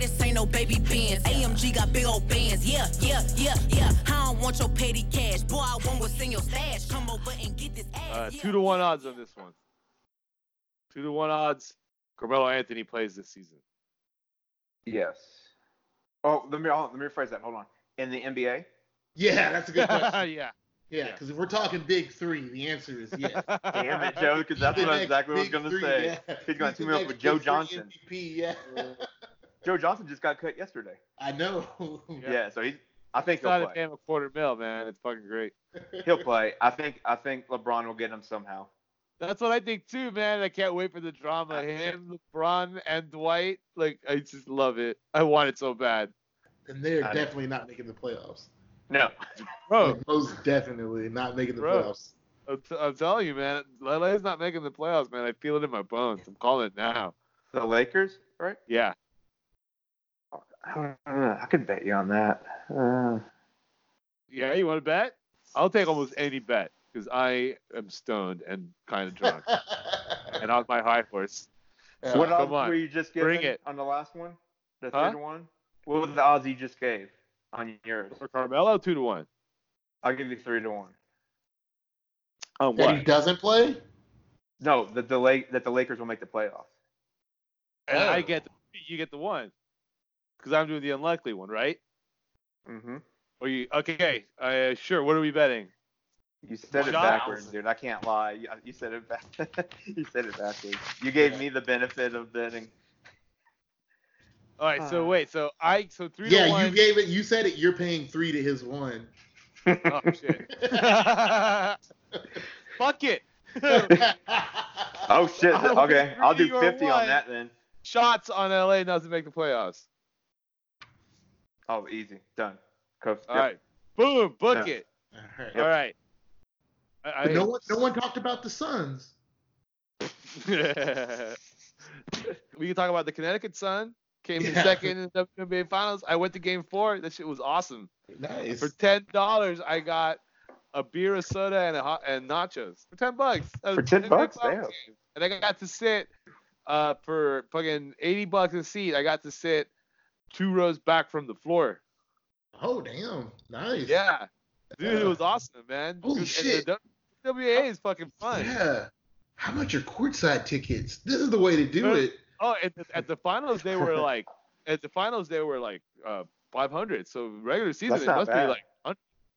this ain't no baby Benz. A M G got big old bands. Yeah, yeah, yeah, yeah. I don't want your petty cash. Boy, I want what's in your stash. Come over and get this ass. Uh, yeah. two to one odds on this one. Two to one odds. Carmelo Anthony plays this season. Yes. Oh, let me let me rephrase that. Hold on. In the N B A? Yeah, that's a good question. yeah. Yeah, because if we're talking big three, the answer is yes. Damn it, Joe, because that's He's the what next exactly what I was big going to three, say. yeah. He's going He's to the team up next with Joe big three Johnson. M V P, yeah. Joe Johnson just got cut yesterday. I know. Yeah, so he's. I think It's not he'll a play. damn a quarter mil, man. It's fucking great. He'll play. I think. I think LeBron will get him somehow. That's what I think too, man. I can't wait for the drama. Him, LeBron, and Dwight. Like, I just love it. I want it so bad. And they're I know. definitely not making the playoffs. No. Bro, Like, most definitely not making the Bro. playoffs. I'm, t- I'm telling you, man. L A's not making the playoffs, man. I feel it in my bones. I'm calling it now. The Lakers, right? Yeah. I don't know. I could bet you on that. Uh, Yeah, you want to bet? I'll take almost any bet because I am stoned and kind of drunk and on my high horse. Yeah. what come odds on. were you just given Bring it. on the last one? The Huh? third one? What was the odds you just gave on yours? For Carmelo, two to one. I'll give you three to one. On That he what? doesn't play? No, that the Lake that the Lakers will make the playoffs. And Oh. I get the, you get the one because I'm doing the unlikely one, right? Mm-hmm. Or you? Okay, uh, sure. What are we betting? You said it Shot. backwards, dude. I can't lie. You, you said it back. you said it backwards. You gave me the benefit of betting. All right. So Ah. wait. So I. So three Yeah, to one. you gave it. You said it. You're paying three to his one. Oh shit. Fuck it. Oh shit. I'll Okay, I'll do agree or fifty one. on that then. Shots on L A doesn't make the playoffs. Oh, easy. Done. Coast. All right. Boom. Book Yeah. it. All right. All right. I, But no one, no one talked about the Suns. we can talk about the Connecticut Sun. Came in Yeah. second in the W N B A Finals. I went to Game Four. That shit was awesome. Nice. For ten dollars, I got a beer, a soda, and a hot, and nachos for ten bucks. That For was ten a bucks? big Damn. game. And I got to sit uh, for fucking eighty bucks a seat. I got to sit two rows back from the floor. Oh damn! Nice. Yeah, dude, it Uh, was awesome, man. holy Dude, shit. And the W A is fucking fun. Yeah. How much are courtside tickets? This is the way to do Well, it. Oh, at the, at the finals they were like, at the finals they were like uh, five hundred. So regular season That's it not must bad. be like, one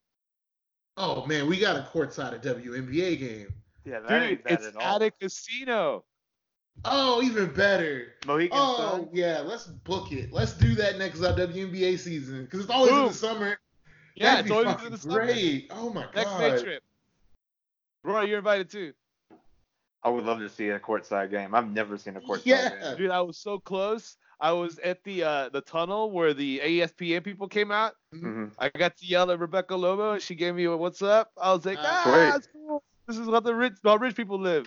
Oh man, we got a courtside a W N B A game. Yeah, that dude, ain't bad it's at all. at a casino. Oh, even better. Mohegan Oh Sun. yeah, let's book it. Let's do that next uh, W N B A season because it's always in Boom. the summer. Yeah, That'd it's be always fucking in the summer. great. Oh my Next god. day trip. Roy, you're invited too. I would love to see a courtside game. I've never seen a courtside Yeah. game. Dude, I was so close. I was at the uh, the tunnel where the E S P N people came out. Mm-hmm. I got to yell at Rebecca Lobo, and she gave me a "What's up?" I was like, Uh, "Ah, Sweet. that's cool. This is how the rich, how rich people live."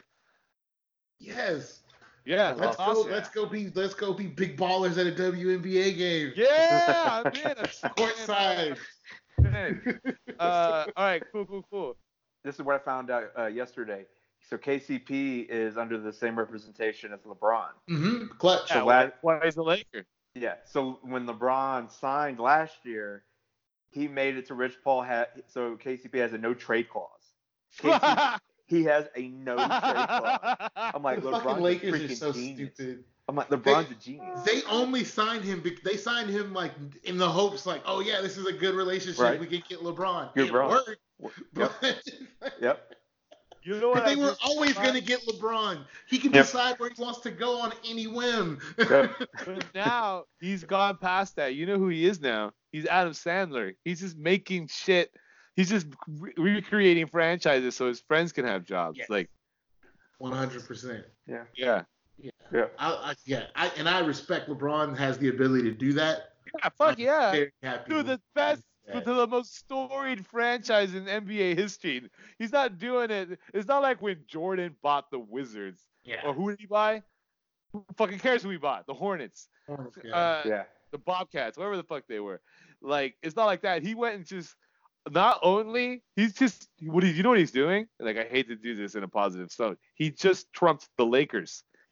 Yes. Yeah, That's Let's that's go. awesome. Let's go be. Let's go be big ballers at a W N B A game. Yeah, I'm in. I'm so Courtside. in. Uh, all right, cool, cool, cool. This is what I found out uh, yesterday. So K C P is under the same representation as LeBron. Mm-hmm. Clutch. Yeah, So why, la- why is the Laker? Yeah. So when LeBron signed last year, he made it to Rich Paul. Ha- so K C P has a no trade clause. K C P, he has a no trade clause. I'm like, the LeBron's fucking a Lakers are freaking so genius. stupid. I'm like, LeBron's a genius. They only signed him. bec- They signed him like in the hopes, like, oh yeah, this is a good relationship. Right. We can get LeBron. You're It wrong. worked, Yep. but Yep. You know what? they I were just- always gonna get LeBron. He can Yep. decide where he wants to go on any whim. Yep. But now he's gone past that. You know who he is now? He's Adam Sandler. He's just making shit. He's just re- recreating franchises so his friends can have jobs. Yes. Like, One hundred percent. Yeah. yeah. Yeah. Yeah. I, I, yeah. I, and I respect LeBron has the ability to do that. Yeah, fuck I'm yeah. very happy Dude, the with best, that. to the most storied franchise in N B A history. He's not doing it. It's not like when Jordan bought the Wizards. Yeah. Or who did he buy? Who fucking cares who he bought? The Hornets. Yeah. Uh, Yeah. the Bobcats, whatever the fuck they were. Like, it's not like that. He went and just, not only, he's just, what do you know what he's doing? Like, I hate to do this in a positive note. He just trumped the Lakers.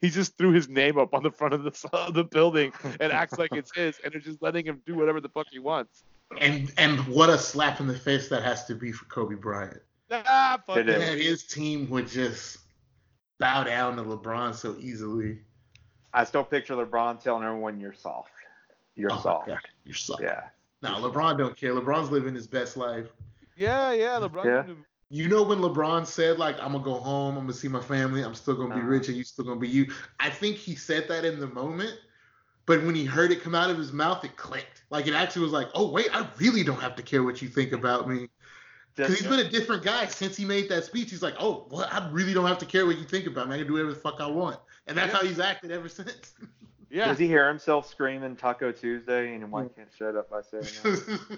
he just threw his name up on the front of the of the building and acts like it's his, and they're just letting him do whatever the fuck he wants. And and what a slap in the face that has to be for Kobe Bryant. Ah, fuck It is. That his team would just bow down to LeBron so easily. I still picture LeBron telling everyone, "You're soft. You're Oh my soft." God, you're soft. Yeah. No, LeBron don't care. LeBron's living his best life. Yeah, yeah, LeBron. Yeah. You know when LeBron said, like, I'm going to go home, I'm going to see my family, I'm still going to be Uh-huh. rich, and you still going to be you. I think he said that in the moment, but when he heard it come out of his mouth, it clicked. Like, it actually was like, oh, wait, I really don't have to care what you think about me. Because Just, he's been a different guy since he made that speech. He's like, oh, well, I really don't have to care what you think about me. I can do whatever the fuck I want. And that's Yeah. how he's acted ever since. Yeah. Does he hear himself screaming Taco Tuesday and why can't shut up by saying that?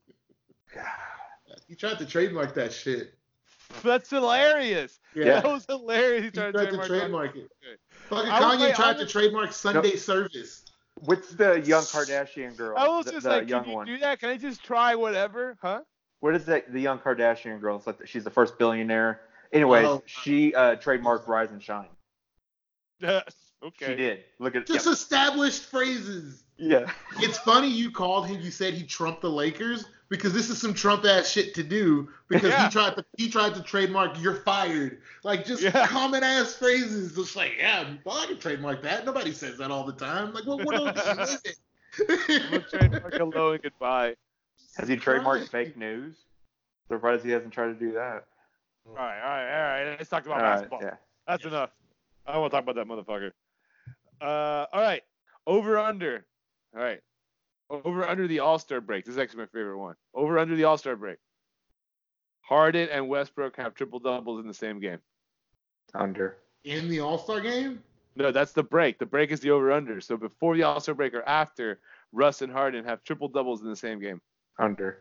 He tried to trademark that shit. That's hilarious. Yeah. That was hilarious. He He tried, tried to to trademark, trademark it. Okay. Fucking I was Kanye like- tried I to was- trademark Sunday service. What's the young Kardashian girl? I was the, just the like, young can you one. do that? Can I just try whatever? Huh? What is that? The young Kardashian girl. It's like the, she's the first billionaire. Anyways, Oh. she uh, trademarked Rise and Shine. okay. She did. Look at Just yeah. established phrases. yeah. It's funny you called him. You said he trumped the Lakers because this is some Trump ass shit to do. Because Yeah. he tried to he tried to trademark "you're fired," like just Yeah. common ass phrases. Just like, yeah, well, I can trademark that. Nobody says that all the time. Like, well, what else is We'll it? trademark hello and goodbye. Has he trademarked fake news? Surprised he hasn't tried to do that. All right, all right, all right. Let's talk about All right, basketball. yeah. That's enough. I don't want to talk about that motherfucker. Uh, all right. Over under. All right. Over under the All Star break. This is actually my favorite one. Over under the All Star break. Harden and Westbrook have triple doubles in the same game. Under. In the All Star game? No, that's the break. The break is the over under. So before the All Star break or after, Russ and Harden have triple doubles in the same game. Under.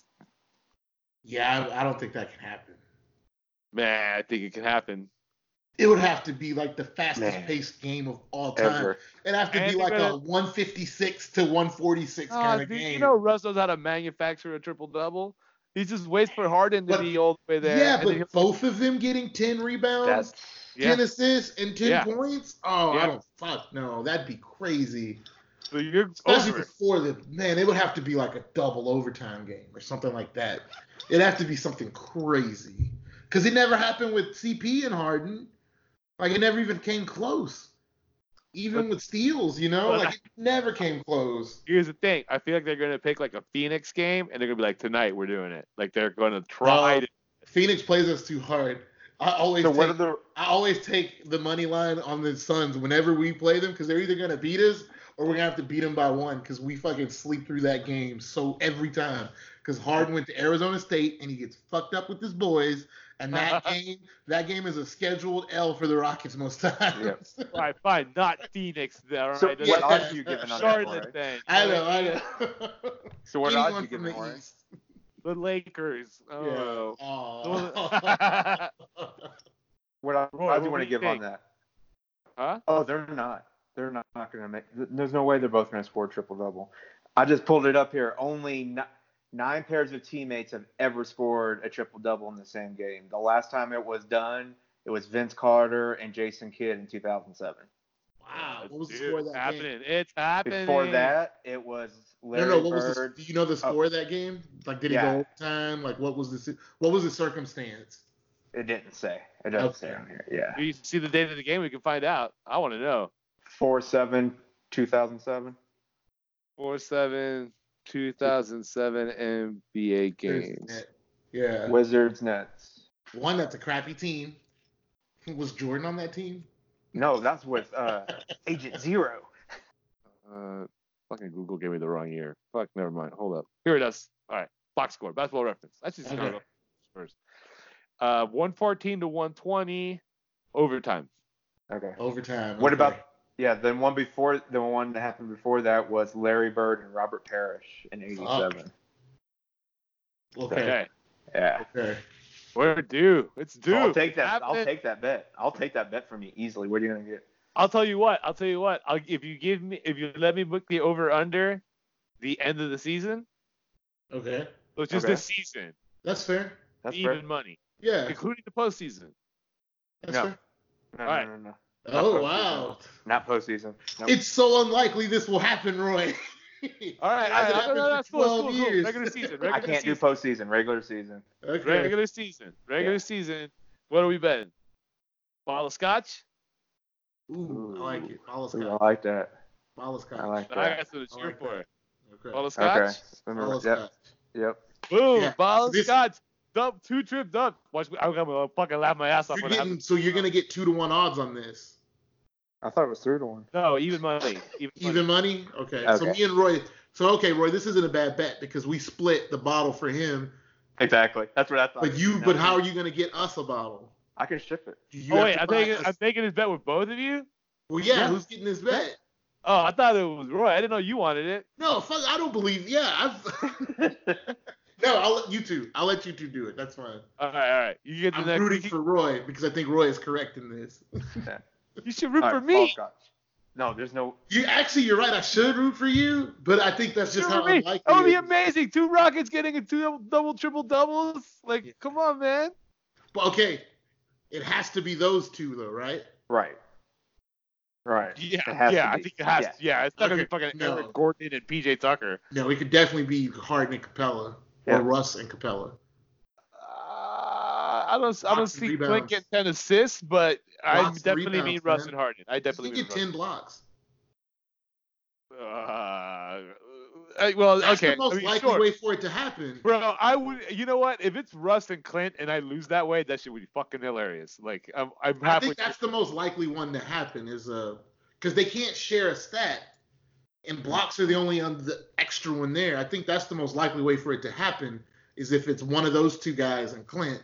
Yeah, I, I don't think that can happen. Man, I think it can happen. It would have to be like the fastest Man. paced game of all time. Ever. It'd have to And be they're like gonna- a one fifty-six to one forty-six Oh, kind of dude, game. you know Russ knows how to manufacture a triple double. He just waits for Harden to But- be all the way there. yeah, and then but both of them getting ten rebounds, That's he'll- ten assists, and ten Yeah. points. Oh, Yeah. I don't fuck no, that'd be crazy. so you're Especially over. before the man, it would have to be like a double overtime game or something like that. It'd have to be something crazy because it never happened with C P and Harden. Like it never even came close. Even But- with steals, you know, but like I- it never came close. Here's the thing. I feel like they're gonna pick like a Phoenix game, and they're gonna be like, tonight we're doing it. Like they're gonna try Uh, to. Phoenix plays us too hard. I always so. take, What are the? I always take the money line on the Suns whenever we play them because they're either gonna beat us or we're gonna have to beat them by one because we fucking sleep through that game so every time. Because Harden went to Arizona State and he gets fucked up with his boys, and that game that game is a scheduled L for the Rockets most times. Yep. All right, fine, not Phoenix. All right, So that's what yeah. odds are you giving on that? Charlotte Rory? then. I know, I know. So what Anyone odds you from giving, the Rory? East. The Lakers. Oh. Yeah. Aw. huh? What odds Roy, do you what want do to you give on think? that? Oh, they're not. They're not, not going to make. There's no way they're both going to score triple double. I just pulled it up here. Only n- nine pairs of teammates have ever scored a triple double in the same game. The last time it was done, it was Vince Carter and Jason Kidd in two thousand seven. Wow. What was the Dude, score of it's that happening. game? It's happening. Before that, it was Larry No, no. What was the? Bird. Do you know the score of that game? Like, did he Yeah. go overtime? Like, what was the? si- What was the circumstance? It didn't say. It doesn't Okay. say on here. Yeah. You see the date of the game, we can find out. I want to know. four seven two thousand seven. four seven two thousand seven N B A There's games. that. Yeah. Wizards Nets. One that's a crappy team. Was Jordan on that team? No, that's with uh, Agent Zero. Uh, fucking Google gave me the wrong year. Fuck, never mind. Hold up. Here it is. All right. Box score. Basketball reference. That's just Okay. first. Uh, one fourteen to one twenty overtime. Okay. Overtime. What okay. about yeah? The one before the one that happened before that was Larry Bird and Robert Parrish in eighty-seven. Okay. Okay. Yeah. Okay. We're due. It's due. I'll take It's that. I'll happening. take that bet. I'll take that bet from you easily. What are you gonna get? I'll tell you what. I'll tell you what. I'll, if you give me, if you let me book the over under, the end of the season, Okay. which is Okay. the season, That's fair. That's even fair. money, Yeah. including the postseason. That's No. fair. No, All right. no, no, no. Oh postseason. wow! Not postseason. Nope. It's so unlikely this will happen, Roy. All right, It all right. hasn't No, happened no, for that's cool. That's twelve cool, cool. years. Regular season. Regular I can't season. do postseason. Regular season. Okay. Regular season. Regular Yeah. season. What are we betting? Bottle of scotch? Ooh, I like it. Bottle of Ooh, scotch. I like that. Bottle of scotch. I like I that. got something to I cheer like for. that. Okay. Bottle of scotch? Okay. Bottle of Yep. scotch. Yep. Boom. Yeah. Bottle So of this- scotch. Dub, two trip dub. Watch me. I'm gonna fucking laugh my ass off You're when it getting, happens. so you're gonna get two to one odds on this. I thought it was three to one. No, even money. Even, Even money. money? Okay. So Okay. me and Roy. So okay, Roy, this isn't a bad bet because we split the bottle for him. Exactly. That's what I thought. But you, No, but how are you gonna get us a bottle? I can ship it. You Oh have wait, to I'm buy taking us- I'm taking this bet with both of you. Well, yeah, Yeah. who's getting this bet? Oh, I thought it was Roy. I didn't know you wanted it. No, fuck, I don't believe. Yeah, I've. No, I'll let you two. I'll let you two do it. That's fine. All right, all right. You get the I'm next. rooting you, for Roy because I think Roy is correct in this. you should root All for right, me. bottle scotch. No, there's no. You actually, you're right. I should root for you, but I think that's just Root how for me. unlikely. That would be it is. amazing. Two Rockets getting a two double, double triple doubles. Like, Yeah. come on, man. But okay, it has to be those two though, right? Right. Right. Yeah, It has yeah. to I be. think it has. Yeah. To, yeah, it's not gonna be Okay, fucking no. Eric Gordon and P J Tucker. No, it could definitely be Harden and Capella Yeah. or Russ and Capella. Uh, I don't. I don't Blocks and see Clint rebounds. getting ten assists, but I Blocks and definitely mean rebounds, Russ man. and Harden. I You definitely can mean get Russ. ten blocks. Uh, uh, well, That's okay. the most I mean, likely sure. way for it to happen. Bro, I would. You know what? If it's Russ and Clint and I lose that way, that shit would be fucking hilarious. Like, I'm, I'm I halfway. think that's the most likely one to happen is uh because they can't share a stat, and blocks are the only um, the extra one there. I think that's the most likely way for it to happen is if it's one of those two guys and Clint.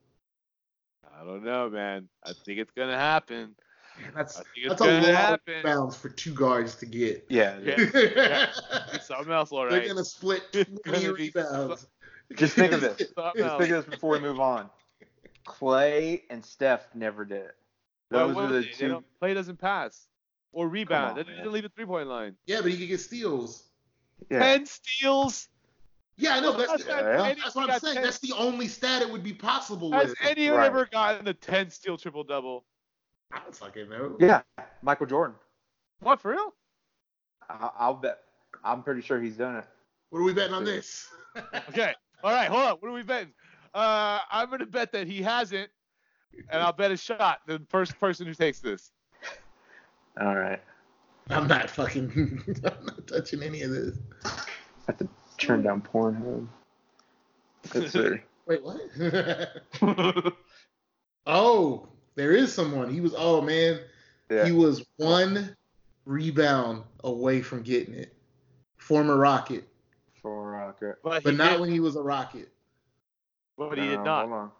I don't know, man. I think it's gonna happen. Man, that's I think it's that's a gonna lot happen. of bounds for two guards to get. Yeah. Yeah. They're It's something else, all right. gonna split It's twenty gonna be rebounds. Just think of this. Something Just else. think of this before we move on. Clay and Steph never did it. Why Those would are the they? They two. don't- Play doesn't pass or rebound. on, They didn't man. leave the three point line. Yeah, but he could get steals. Yeah. Ten steals. Yeah, I know. Well, That's, that's Yeah. not- that's what I'm got saying. ten. That's the only stat it would be possible Has with. anyone Right. ever gotten a ten steal triple double? I don't fucking know. Yeah. Michael Jordan. What, for real? I, I'll bet. I'm pretty sure he's done it. What are we betting on this? Okay. All right. Hold on. What are we betting? Uh, I'm gonna bet that he hasn't, and I'll bet a shot. The first person who takes this. All right. I'm not fucking. I'm not touching any of this. I have to turn down Pornhub. Let's see. Wait, what? Oh, there is someone. He was. Oh man, Yeah. he was one rebound away from getting it. Former Rocket, For Rocket. But, but he not did, when he was a Rocket. but he did No, not. Hold on.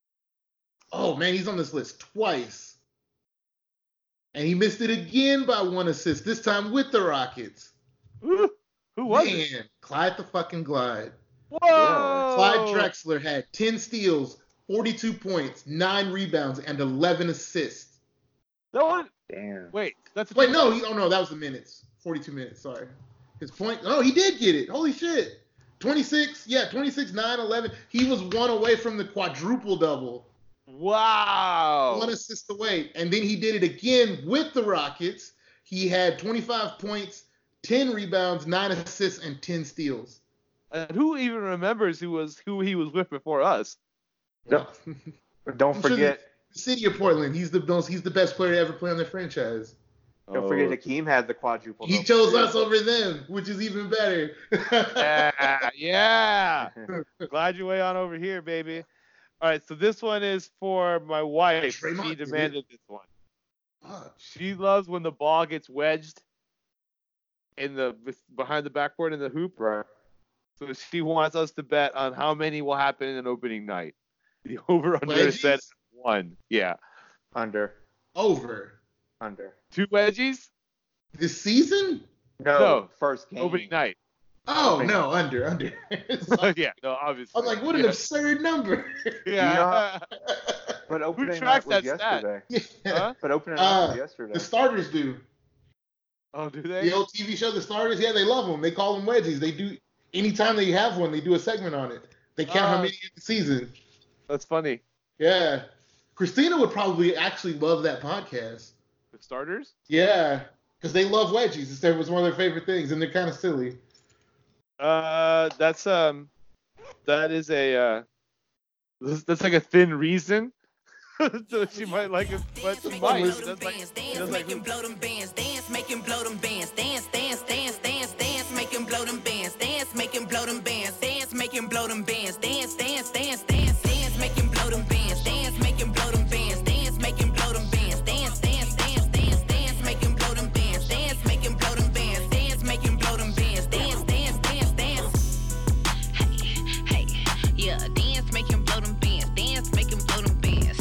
Oh man, he's on this list twice, and he missed it again by one assist. This time with the Rockets. Who, who was it? Man, Clyde the fucking Glide. Whoa! Clyde Drexler had ten steals, forty-two points, nine rebounds, and eleven assists. That one. Damn. Wait, that's a Wait, no, he, oh no, that was the minutes. forty-two minutes, sorry. His point, oh, he did get it. Holy shit. twenty-six, yeah, twenty-six, nine, eleven. He was one away from the quadruple double. Wow. One assist away. And then he did it again with the Rockets. He had twenty-five points, ten rebounds, nine assists, and ten steals. And who even remembers who was who he was with before us? Yep. But don't I'm sure forget. The city of Portland, he's the most, he's the best player to ever play on their franchise. Don't forget Hakeem had the quadruple. He double. chose us over them, which is even better. Yeah, yeah. Glad you way on over here, baby. All right, so this one is for my wife. Draymond She did it. demanded this one. Fuck. She loves when the ball gets wedged in the behind the backboard in the hoop. Right. So she wants us to bet on how many will happen in opening night. The over under is set at Wedgies? one. Yeah. Under. Over. Under. Two wedgies? This season? No. No. First game. Opening night. Oh, no, under, under. Yeah, no, obviously. I'm like, what an yeah. absurd number. Yeah. But opening tracks night was that stat? yesterday. Yeah. Huh? But opening Uh, night was yesterday. The starters do. Oh, do they? The old T V show, The Starters, yeah, they love them. They call them wedgies. They do, anytime they have one, they do a segment on it. They count how Uh, many in the season. That's funny. Yeah. Christina would probably actually love that podcast. The starters? Yeah, because they love wedgies. It's, it was one of their favorite things, and they're kind of silly. Uh, that's um, that is a uh, that's, that's like a thin reason. So she might like it, but she might. That's like, Dance, that's dance, like make him blow them bands. Dance, make him blow them bands. Dance, dance, dance, dance, dance, make him blow them bands. Dance, make him blow them bands. Dance, make him blow them bands. Dance, dance, dance, dance, dance, make him blow them bands. Dance, make him blow them bands. Dance, make him blow them bands. Dance, dance, dance, dance, dance, make him blow them bands. Dance, make him blow them bands. Dance, make him blow them bands. Dance, dance, dance, dance. Hey, hey, yeah, dance, make him blow them bands. Dance, make him blow them bands.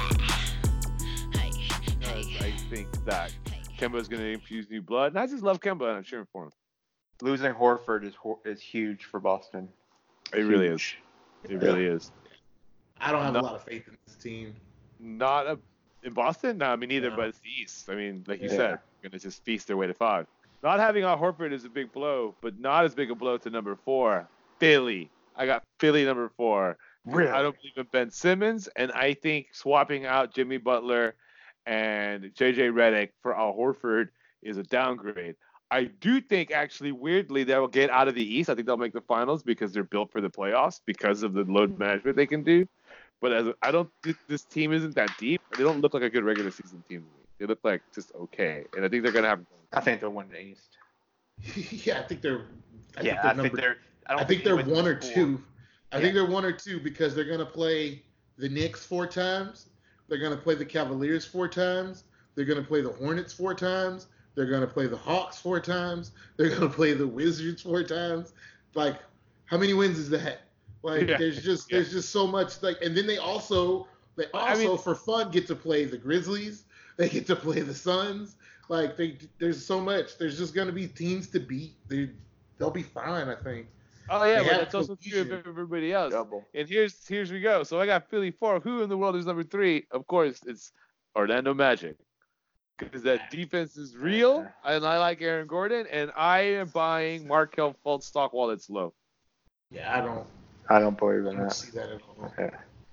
Hey, hey, I think that Kemba's gonna infuse new blood, and I just love Kemba, and I'm cheering for him. Losing Horford is hor- is huge for Boston. It really is. It really is. I don't have No. a lot of faith in this team. Not a, in Boston? No, I mean neither, No. but it's the East. I mean, like you Yeah. said, gonna just feast their way to five. Not having Al Horford is a big blow, but not as big a blow to number four, Philly. I got Philly number four. Really? I don't believe in Ben Simmons, and I think swapping out Jimmy Butler and J J Redick for Al Horford is a downgrade. I do think, actually, weirdly, they'll get out of the East. I think they'll make the finals because they're built for the playoffs because of the load management they can do. But as I don't think this team isn't that deep. They don't look like a good regular season team to me. They look like just okay, and I think they're gonna have. I think they'll win the East. Yeah, I think they're. I yeah, think I they're think number- they're. I, don't I think they they're win one or four. two. I Yeah. think they're one or two because they're gonna play the Knicks four times. They're gonna play the Cavaliers four times. They're gonna play the Hornets four times. They're gonna play the Hawks four times. They're gonna play the Wizards four times. Like, how many wins is that? Like, Yeah. there's just Yeah. there's just so much. Like, and then they also they I also mean- for fun get to play the Grizzlies. They get to play the Suns. Like, they there's so much. There's just gonna be teams to beat. They they'll be fine, I think. Oh yeah, They but have that's also true of cohesion. everybody else. Double. And here's here's we go. So I got Philly four. Who in the world is number three? Of course, it's Orlando Magic. Because that defense is real, and I like Aaron Gordon, and I am buying Markelle Fultz stock while it's low. Yeah, I don't. I don't believe I in don't that. see that at all. Yeah.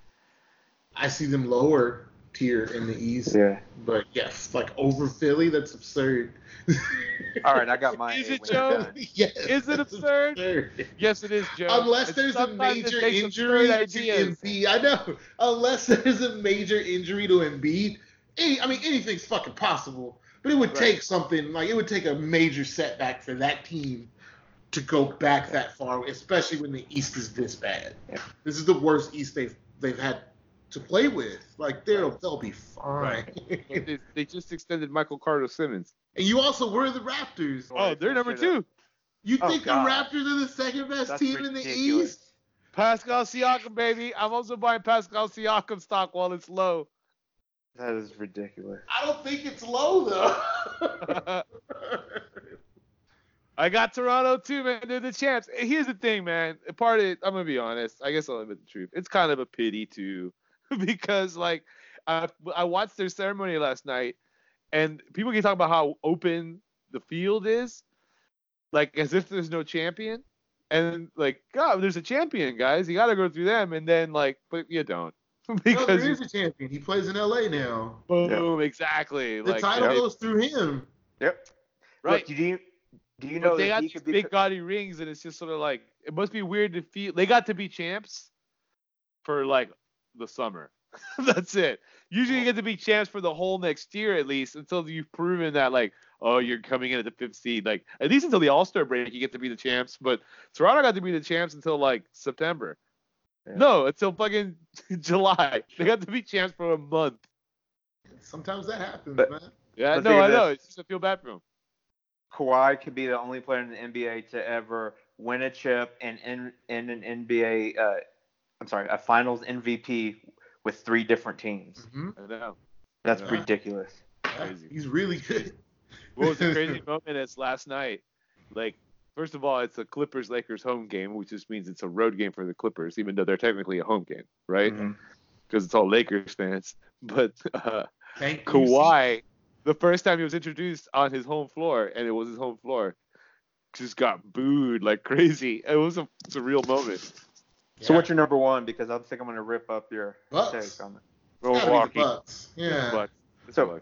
I see them lower tier in the East. Yeah. But yes, like over Philly, that's absurd. All right, I got my. Is eight it, when Joe? you're done. yes, Is it that's absurd? Yes, it is, Joe. Unless And there's a sometimes it major takes injury absurd to ideas. Embiid. I know. Unless there's a major injury to Embiid, any, I mean anything's fucking possible. But it would Right. take something like it would take a major setback for that team to go back that far, especially when the East is this bad. Yeah. This is the worst East they've they've had to play with. Like they'll they'll be fine. But they, they just extended Michael Carter Simmons. And you also were the Raptors. Oh, they're number two. You Oh, think God. the Raptors are the second best That's team in the ridiculous. East? Pascal Siakam, baby. I'm also buying Pascal Siakam stock while it's low. That is ridiculous. I don't think it's low though. I got Toronto too, man. They're the champs. Here's the thing, man. Part of it, I'm gonna be honest. I guess I'll admit the truth. It's kind of a pity too, because like I I watched their ceremony last night, and people keep talking about how open the field is, like as if there's no champion, and like God, there's a champion, guys. You got to go through them, and then like, but you don't. No, Because there is a champion. He plays in L A now. boom, exactly. The like, title yep, goes through him. Yep. right. Look, do you do you But know they that got he these could be? big gaudy rings, and it's just sort of like it must be weird to feel. They got to be champs for like the summer. That's it. Usually you get to be champs for the whole next year at least until you've proven that like oh you're coming in at the fifth seed. Like at least until the All Star break you get to be the champs. But Toronto got to be the champs until like September. Yeah. No, until fucking July. They got to be champs for a month. Sometimes that happens, But- man. Yeah, But no, think I of know. this. It's just I feel bad for him. Kawhi could be the only player in the N B A to ever win a chip and in, in an N B A, uh, I'm sorry, a Finals M V P with three different teams. hmm I know. That's Yeah. ridiculous. Crazy. He's really good. What was the crazy moment is last night. Like, first of all, it's a Clippers Lakers home game, which just means it's a road game for the Clippers, even though they're technically a home game, right? Mhm. Because it's all Lakers fans. But uh, Thank you, Kawhi, the first time he was introduced on his home floor, and it was his home floor, just got booed like crazy. It was a, it's a real moment. So Yeah. what's your number one? Because I think I'm going to rip up your Bucks. take on it. It's gotta be the Milwaukee. Bucks. Yeah. Bucks. It's So- Bucks.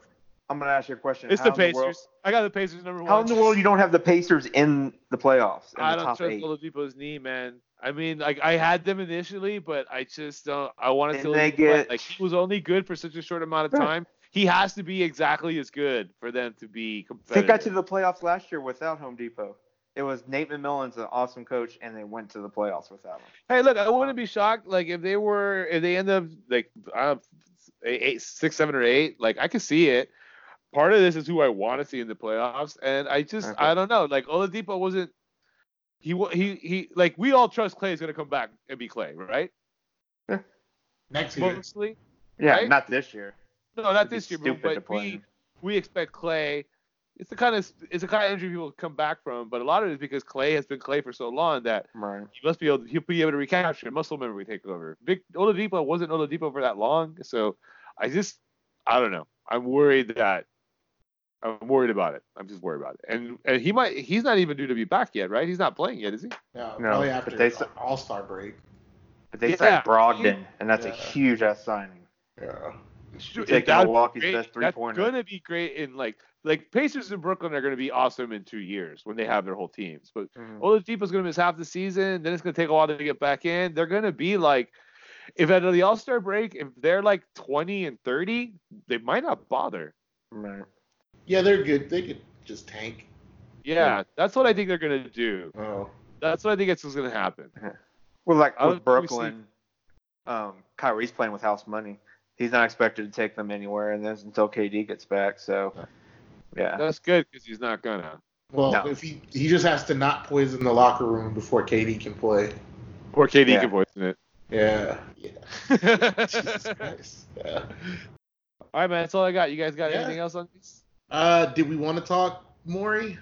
I'm gonna ask you a question. It's How the in world- Pacers. I got the Pacers number one. How in the world you don't have the Pacers in the playoffs in I the don't top trust eight? Oladipo's knee, man. I mean, like I had them initially, but I just don't. I want to And they Oladipo, get- like he was only good for such a short amount of Right. time. He has to be exactly as good for them to be They competitive. got to the playoffs last year without Home Depot. It was Nate McMillan's an awesome coach, and they went to the playoffs without him. Hey, look, I wouldn't be shocked. Like if they were, if they end up like uh, eight, six, seven, or eight, like I could see it. Part of this is who I want to see in the playoffs, and I just, Okay. I don't know. Like Oladipo wasn't. He wa- he he. Like we all trust Clay is gonna come back and be Clay, right? Next year. Mostly. Yeah, Right? not this year. No, not It'd be this year, stupid but to play we him. we expect Clay. It's the kind of it's the kind of injury people come back from, but a lot of it is because Clay has been Clay for so long that Right. he must be able he'll be able to recapture muscle memory take over. Big Oladipo wasn't Oladipo for that long, so I just I don't know. I'm worried that I'm worried about it. I'm just worried about it. And and he might he's not even due to be back yet, right? He's not playing yet, is he? No, No, probably but after they s- All Star break. But they Yeah, signed Brogdon, and that's a yeah. huge ass signing. Yeah. You take That would be Milwaukee's great. best That's three-pointer. gonna be great in like like Pacers in Brooklyn are gonna be awesome in two years when they have their whole teams. But Mhm. Oladipo's gonna miss half the season. Then it's gonna take a while to get back in. They're gonna be like, if at the All Star break, if they're like twenty and thirty, they might not bother. Right. Yeah, they're good. They could just tank. Yeah, that's what I think they're gonna do. Oh. That's what I think it's what's gonna happen. Well, like I with don't really see- Brooklyn, um, Kyrie's playing with house money. He's not expected to take them anywhere, and that's until K D gets back. So, yeah. That's good because he's not gonna. Well, No. if he he just has to not poison the locker room before K D can play. Or K D Yeah. can poison it. Yeah. Yeah. Jesus Christ. Yeah. All right, man. That's all I got. You guys got Yeah. anything else on these? Uh, did we want to talk Maury?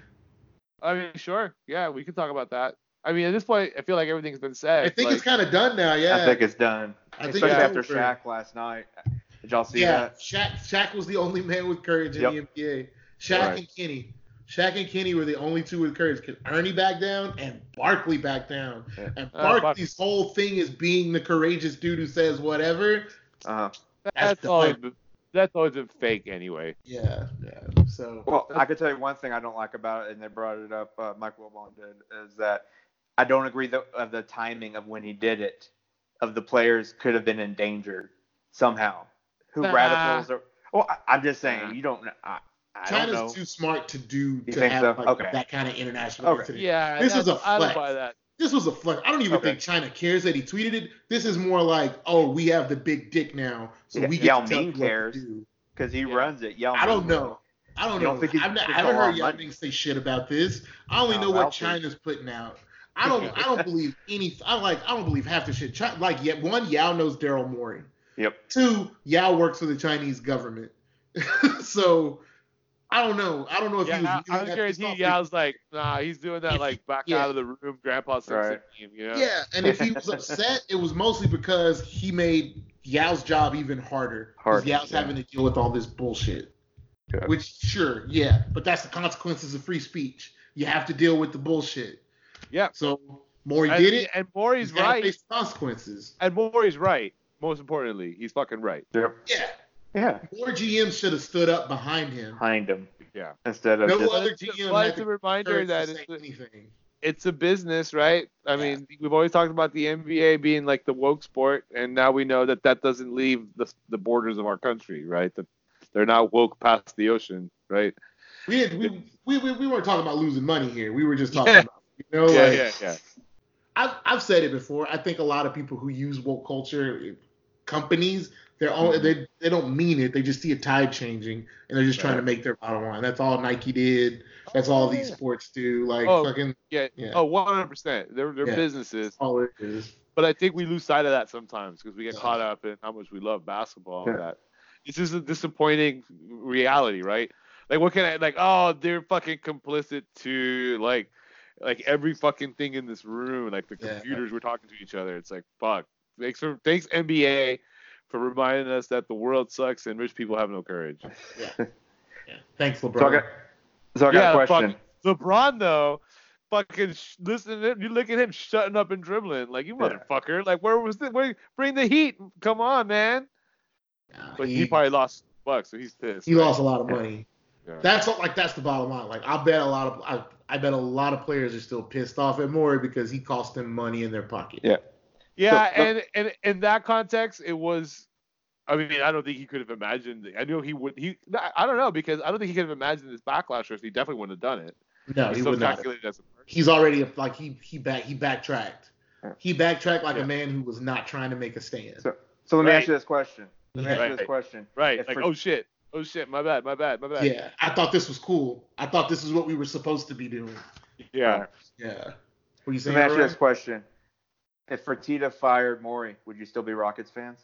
I mean, sure. Yeah, we can talk about that. I mean, at this point, I feel like everything's been said. I think like, it's kind of done now. Yeah. I think it's done. I think Especially it's after over. Shaq last night. Did y'all see yeah, that? Shaq, Shaq was the only man with courage in Yep. the N B A. Shaq Right. and Kenny. Shaq and Kenny were the only two with courage. Because Ernie backed down and Barkley backed down. Yeah. And Uh, Barkley's whole thing is being the courageous dude who says whatever. Uh-huh. that's, that's always done. been, that's always been fake anyway. Yeah, yeah. So Well, I could tell you one thing I don't like about it, and they brought it up, uh, Mike Wilbon did, is that I don't agree the, of the timing of when he did it, of the players could have been endangered somehow. Who Nah. radicals are? Well, I, I'm just saying, Nah. you don't. I, I don't China's know. too smart to do You to think have so? like, Okay. that kind of international Okay. incident. Yeah, This is that's- a I don't flex. buy that. This was a flex. I don't even Okay. think China cares that he tweeted it. This is more like, oh, we have the big dick now, so Yeah, we get Yao to tell Ming you what to cares. do. Because he Yeah. runs it. Yao I don't Ming. know. I don't You know. don't think he I've not, I gets haven't a lot heard of Yao money? Ming say shit about this. I only No, know what Ralphie. China's putting out. I don't. I don't believe any. I like. I don't believe half the shit. Chi- like, yeah, one, Yao knows Daryl Morey. Yep. Two, Yao works for the Chinese government. So I don't know. I don't know if Yeah, he was. I, really I that guarantee pissed off. Yao's like, nah, he's doing that If like he- back yeah. out of the room, Grandpa Simpson Right. meme, you know? Yeah, and if he was upset, it was mostly because he made Yao's job even harder. Because Harder, Yao's yeah. having to deal with all this bullshit. Yeah. Which, sure, yeah, but that's the consequences of free speech. You have to deal with the bullshit. Yeah. So Maury And, did it. and Maury's He's gotta right. face the consequences. And Maury's right. Most importantly, he's fucking right. Yep. Yeah, Yeah. more G Ms should have stood up behind him. Behind him. Yeah. Instead of No just. other But G it's, M but had it's a the reminder courage that to it's say a, anything. it's a business, right? I mean, we've always talked about the N B A being like the woke sport, and now we know that that doesn't leave the, the borders of our country, right? That they're not woke past the ocean, right? We, had, we, we, we, we weren't talking about losing money here. We were just talking Yeah. about, you know, Yeah, like, yeah, yeah. I've, I've said it before. I think a lot of people who use woke culture, companies, they're all, they they don't mean it. They just see a tide changing, and they're just trying to Right. make their bottom line. That's all Nike did. That's all these sports do. Like Oh. fucking Yeah. Yeah. Oh, one hundred percent. They're, they're Yeah. businesses. all it is. But I think we lose sight of that sometimes because we get Yeah. caught up in how much we love basketball. Yeah. That it's just a disappointing reality, right? Like, what can I like? Oh, they're fucking complicit to like, like every fucking thing in this room. Like the Yeah. computers we're talking to each other. It's like fuck. Thanks for thanks N B A for reminding us that the world sucks and rich people have no courage. Yeah. yeah. Thanks, LeBron. So I got, so I got Yeah, a question. fuck, LeBron though. Fucking sh- listen to him. You look at him shutting up and dribbling. Like, you Yeah. motherfucker. Like, where was the where bring the heat? Come on, man. Yeah, But he- he probably lost bucks, so he's pissed. He right? lost a lot of money. Yeah. That's what, like that's the bottom line. Like I bet a lot of I, I bet a lot of players are still pissed off at Morey because he cost them money in their pocket. Yeah. Yeah, So- and, and in that context, it was. I mean, I don't think he could have imagined. I know he would. He, I don't know because I don't think he could have imagined this backlash, or he definitely wouldn't have done it. No, He's he so would not. calculated as a person. He's already like he he back he backtracked. He backtracked like Yeah. a man who was not trying to make a stand. So, so let me Right. ask you this question. Let me ask you Right. this question. Right, If like for- oh shit, oh shit, my bad, my bad, my bad. Yeah, I thought this was cool. I thought this is what we were supposed to be doing. yeah. Yeah. What are you Let saying? me ask you Ryan? this question. If Fertitta fired Morey, would you still be Rockets fans?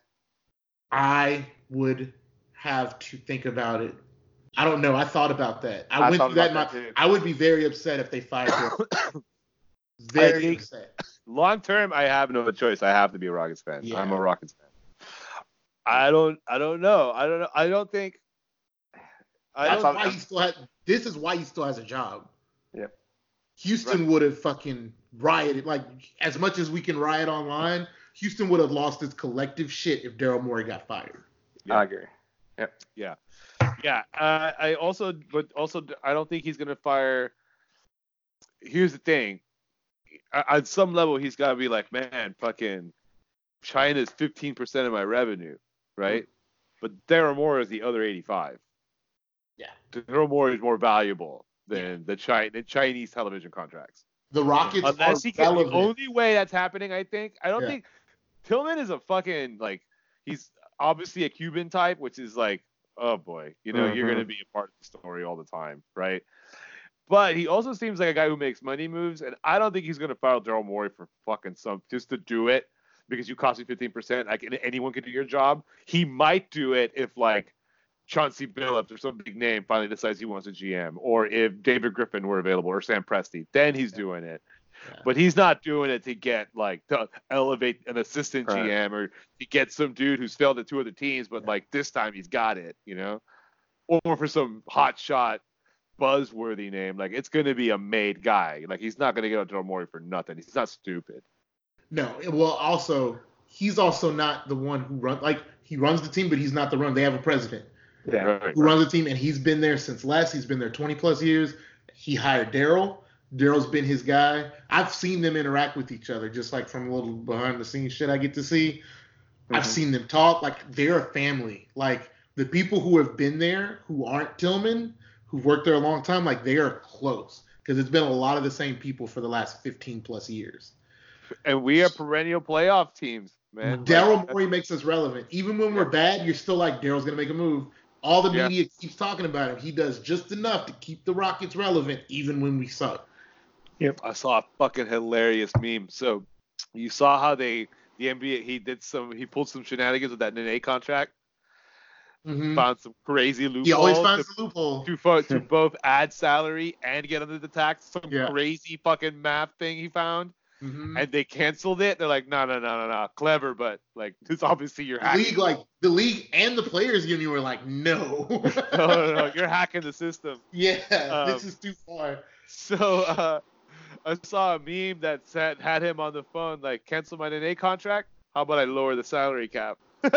I would have to think about it. I don't know. I thought about that. I, I went thought through that. about My, that too. I would be very upset if they fired him. Very think- upset. Long term, I have no choice. I have to be a Rockets fan. Yeah. I'm a Rockets fan. I don't. I don't know. I don't know. I don't think. I That's don't. why he still had. This is why he still has a job. Yep. Houston would have fucking rioted. Like as much as we can riot online, Houston would have lost its collective shit if Daryl Morey got fired. Yeah. I agree. Yeah. Yeah. Uh, I also, but also, I don't think he's gonna fire. Here's the thing. A- At some level, he's got to be like, man, fucking China's fifteen percent of my revenue, right? But Daryl Morey is the other eighty-five. Yeah. Daryl Morey is more valuable than the Chi- than Chinese television contracts. The Rockets Unless are he can, the relevant. only way that's happening, I think, I don't Yeah. think Tillman is a fucking like he's obviously a Cuban type, which is like, oh boy, you know, you're Mhm. gonna be a part of the story all the time, right? But he also seems like a guy who makes money moves, and I don't think he's gonna fire Daryl Morey for fucking some just to do it because you cost me fifteen percent. Like and anyone can do your job. He might do it if like Chauncey Billups or some big name finally decides he wants a G M, or if David Griffin were available, or Sam Presti, then he's doing it. Yeah. But he's not doing it to get like to elevate an assistant Right. G M or to get some dude who's failed at two other teams, but like this time he's got it, you know, or for some hot shot buzzworthy name. Like it's going to be a made guy. Like he's not going to get out Daryl Morey for nothing. He's not stupid. No, well, also he's also not the one who runs. Like he runs the team, but he's not the run. They have a president Yeah. Right. who runs the team, and he's been there since last. He's been there twenty plus years. He hired Daryl. Daryl's been his guy. I've seen them interact with each other, just like from a little behind the scenes shit I get to see. I've Mhm. seen them talk. Like they're a family. Like the people who have been there, who aren't Tillman, who've worked there a long time, like they are close because it's been a lot of the same people for the last fifteen plus years. And we are perennial playoff teams, man. Daryl Like, Morey makes us relevant. Even when we're bad, you're still like, Daryl's going to make a move. All the Yeah. media keeps talking about him. He does just enough to keep the Rockets relevant, even when we suck. I saw a fucking hilarious meme. So you saw how they the N B A he did some he pulled some shenanigans with that Nene contract, Mhm. found some crazy loopholes. He always to- finds the loophole. to, fo- to both add salary and get under the tax. Some Yeah. crazy fucking math thing he found, Mhm. and they canceled it. They're like, no, no, no, no, no, clever, but like, this obviously you're The hacking. league, like the league and the players union were like, no. no, no, no, you're hacking the system. yeah, Um, this is too far. So uh, I saw a meme that said had him on the phone like, cancel my N A contract. How about I lower the salary cap?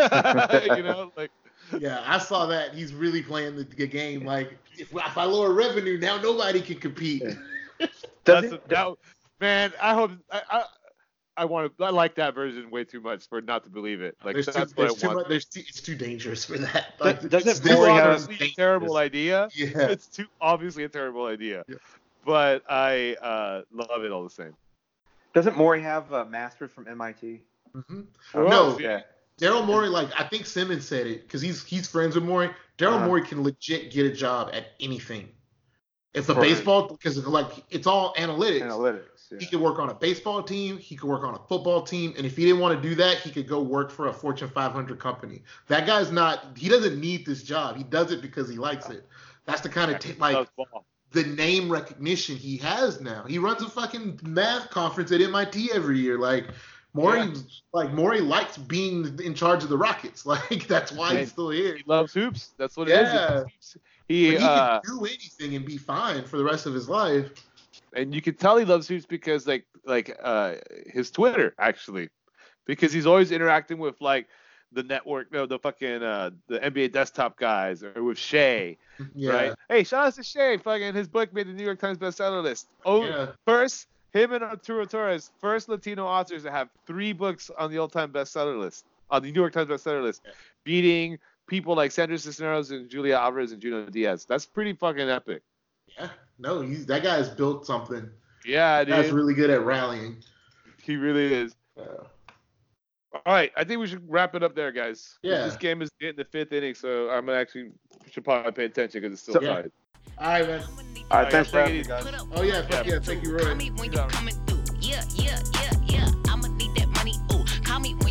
you know, like. Yeah, I saw that. He's really playing the, the game. Like, if, if I lower revenue, now nobody can compete. That's a, that, man. I hope I, I I want to. I like that version way too much for not to believe it. Like there's too, that's there's what I too want. much. There's too, it's too dangerous for that. Like, doesn't it's It's Morey too have- obviously a terrible idea. Yeah. It's too obviously a terrible idea. Yeah. But I uh, love it all the same. Doesn't Morey have a master's from M I T? Mhm. Oh, No, yeah. Daryl Morey, like I think Simmons said it because he's he's friends with Morey. Daryl Uh-huh. Morey can legit get a job at anything. If a Right. baseball, because like it's all analytics. Analytics. He Yeah. could work on a baseball team. He could work on a football team. And if he didn't want to do that, he could go work for a Fortune five hundred company. That guy's not. He doesn't need this job. He does it because he likes it. That's the kind of t- like Loves ball. the name recognition he has now. He runs a fucking math conference at M I T every year. Like Morey, Yeah. like Morey likes being in charge of the Rockets. Like that's why And he's still here. He loves hoops. That's what Yeah. it is. He, Like, he uh, can do anything and be fine for the rest of his life. and you can tell he loves hoops because like like uh his Twitter actually, because he's always interacting with like the network, no, the fucking uh, the N B A desktop guys, or with Shea, Yeah. right? Hey, shout out to Shea. Fucking his book made the New York Times bestseller list. Oh, Yeah. first him and Arturo Torres, first Latino authors that have three books on the all-time bestseller list, on the New York Times bestseller list, beating people like Sandra Cisneros and Julia Alvarez and Junot Diaz. That's pretty fucking epic. Yeah. No, he's that guy's built something. Yeah, That's dude. really good at rallying. He really is. Yeah. All right, I think we should wrap it up there, guys. Yeah. This game is in the fifth inning, so I'm gonna actually should probably pay attention because it's still So- tied. All right, man. All right, thanks for take having it me, easy. guys. Oh yeah, fuck yeah. Thank you, Roy. Call me when you coming through. Yeah, yeah, yeah, yeah. I'ma need that money. Ooh, call me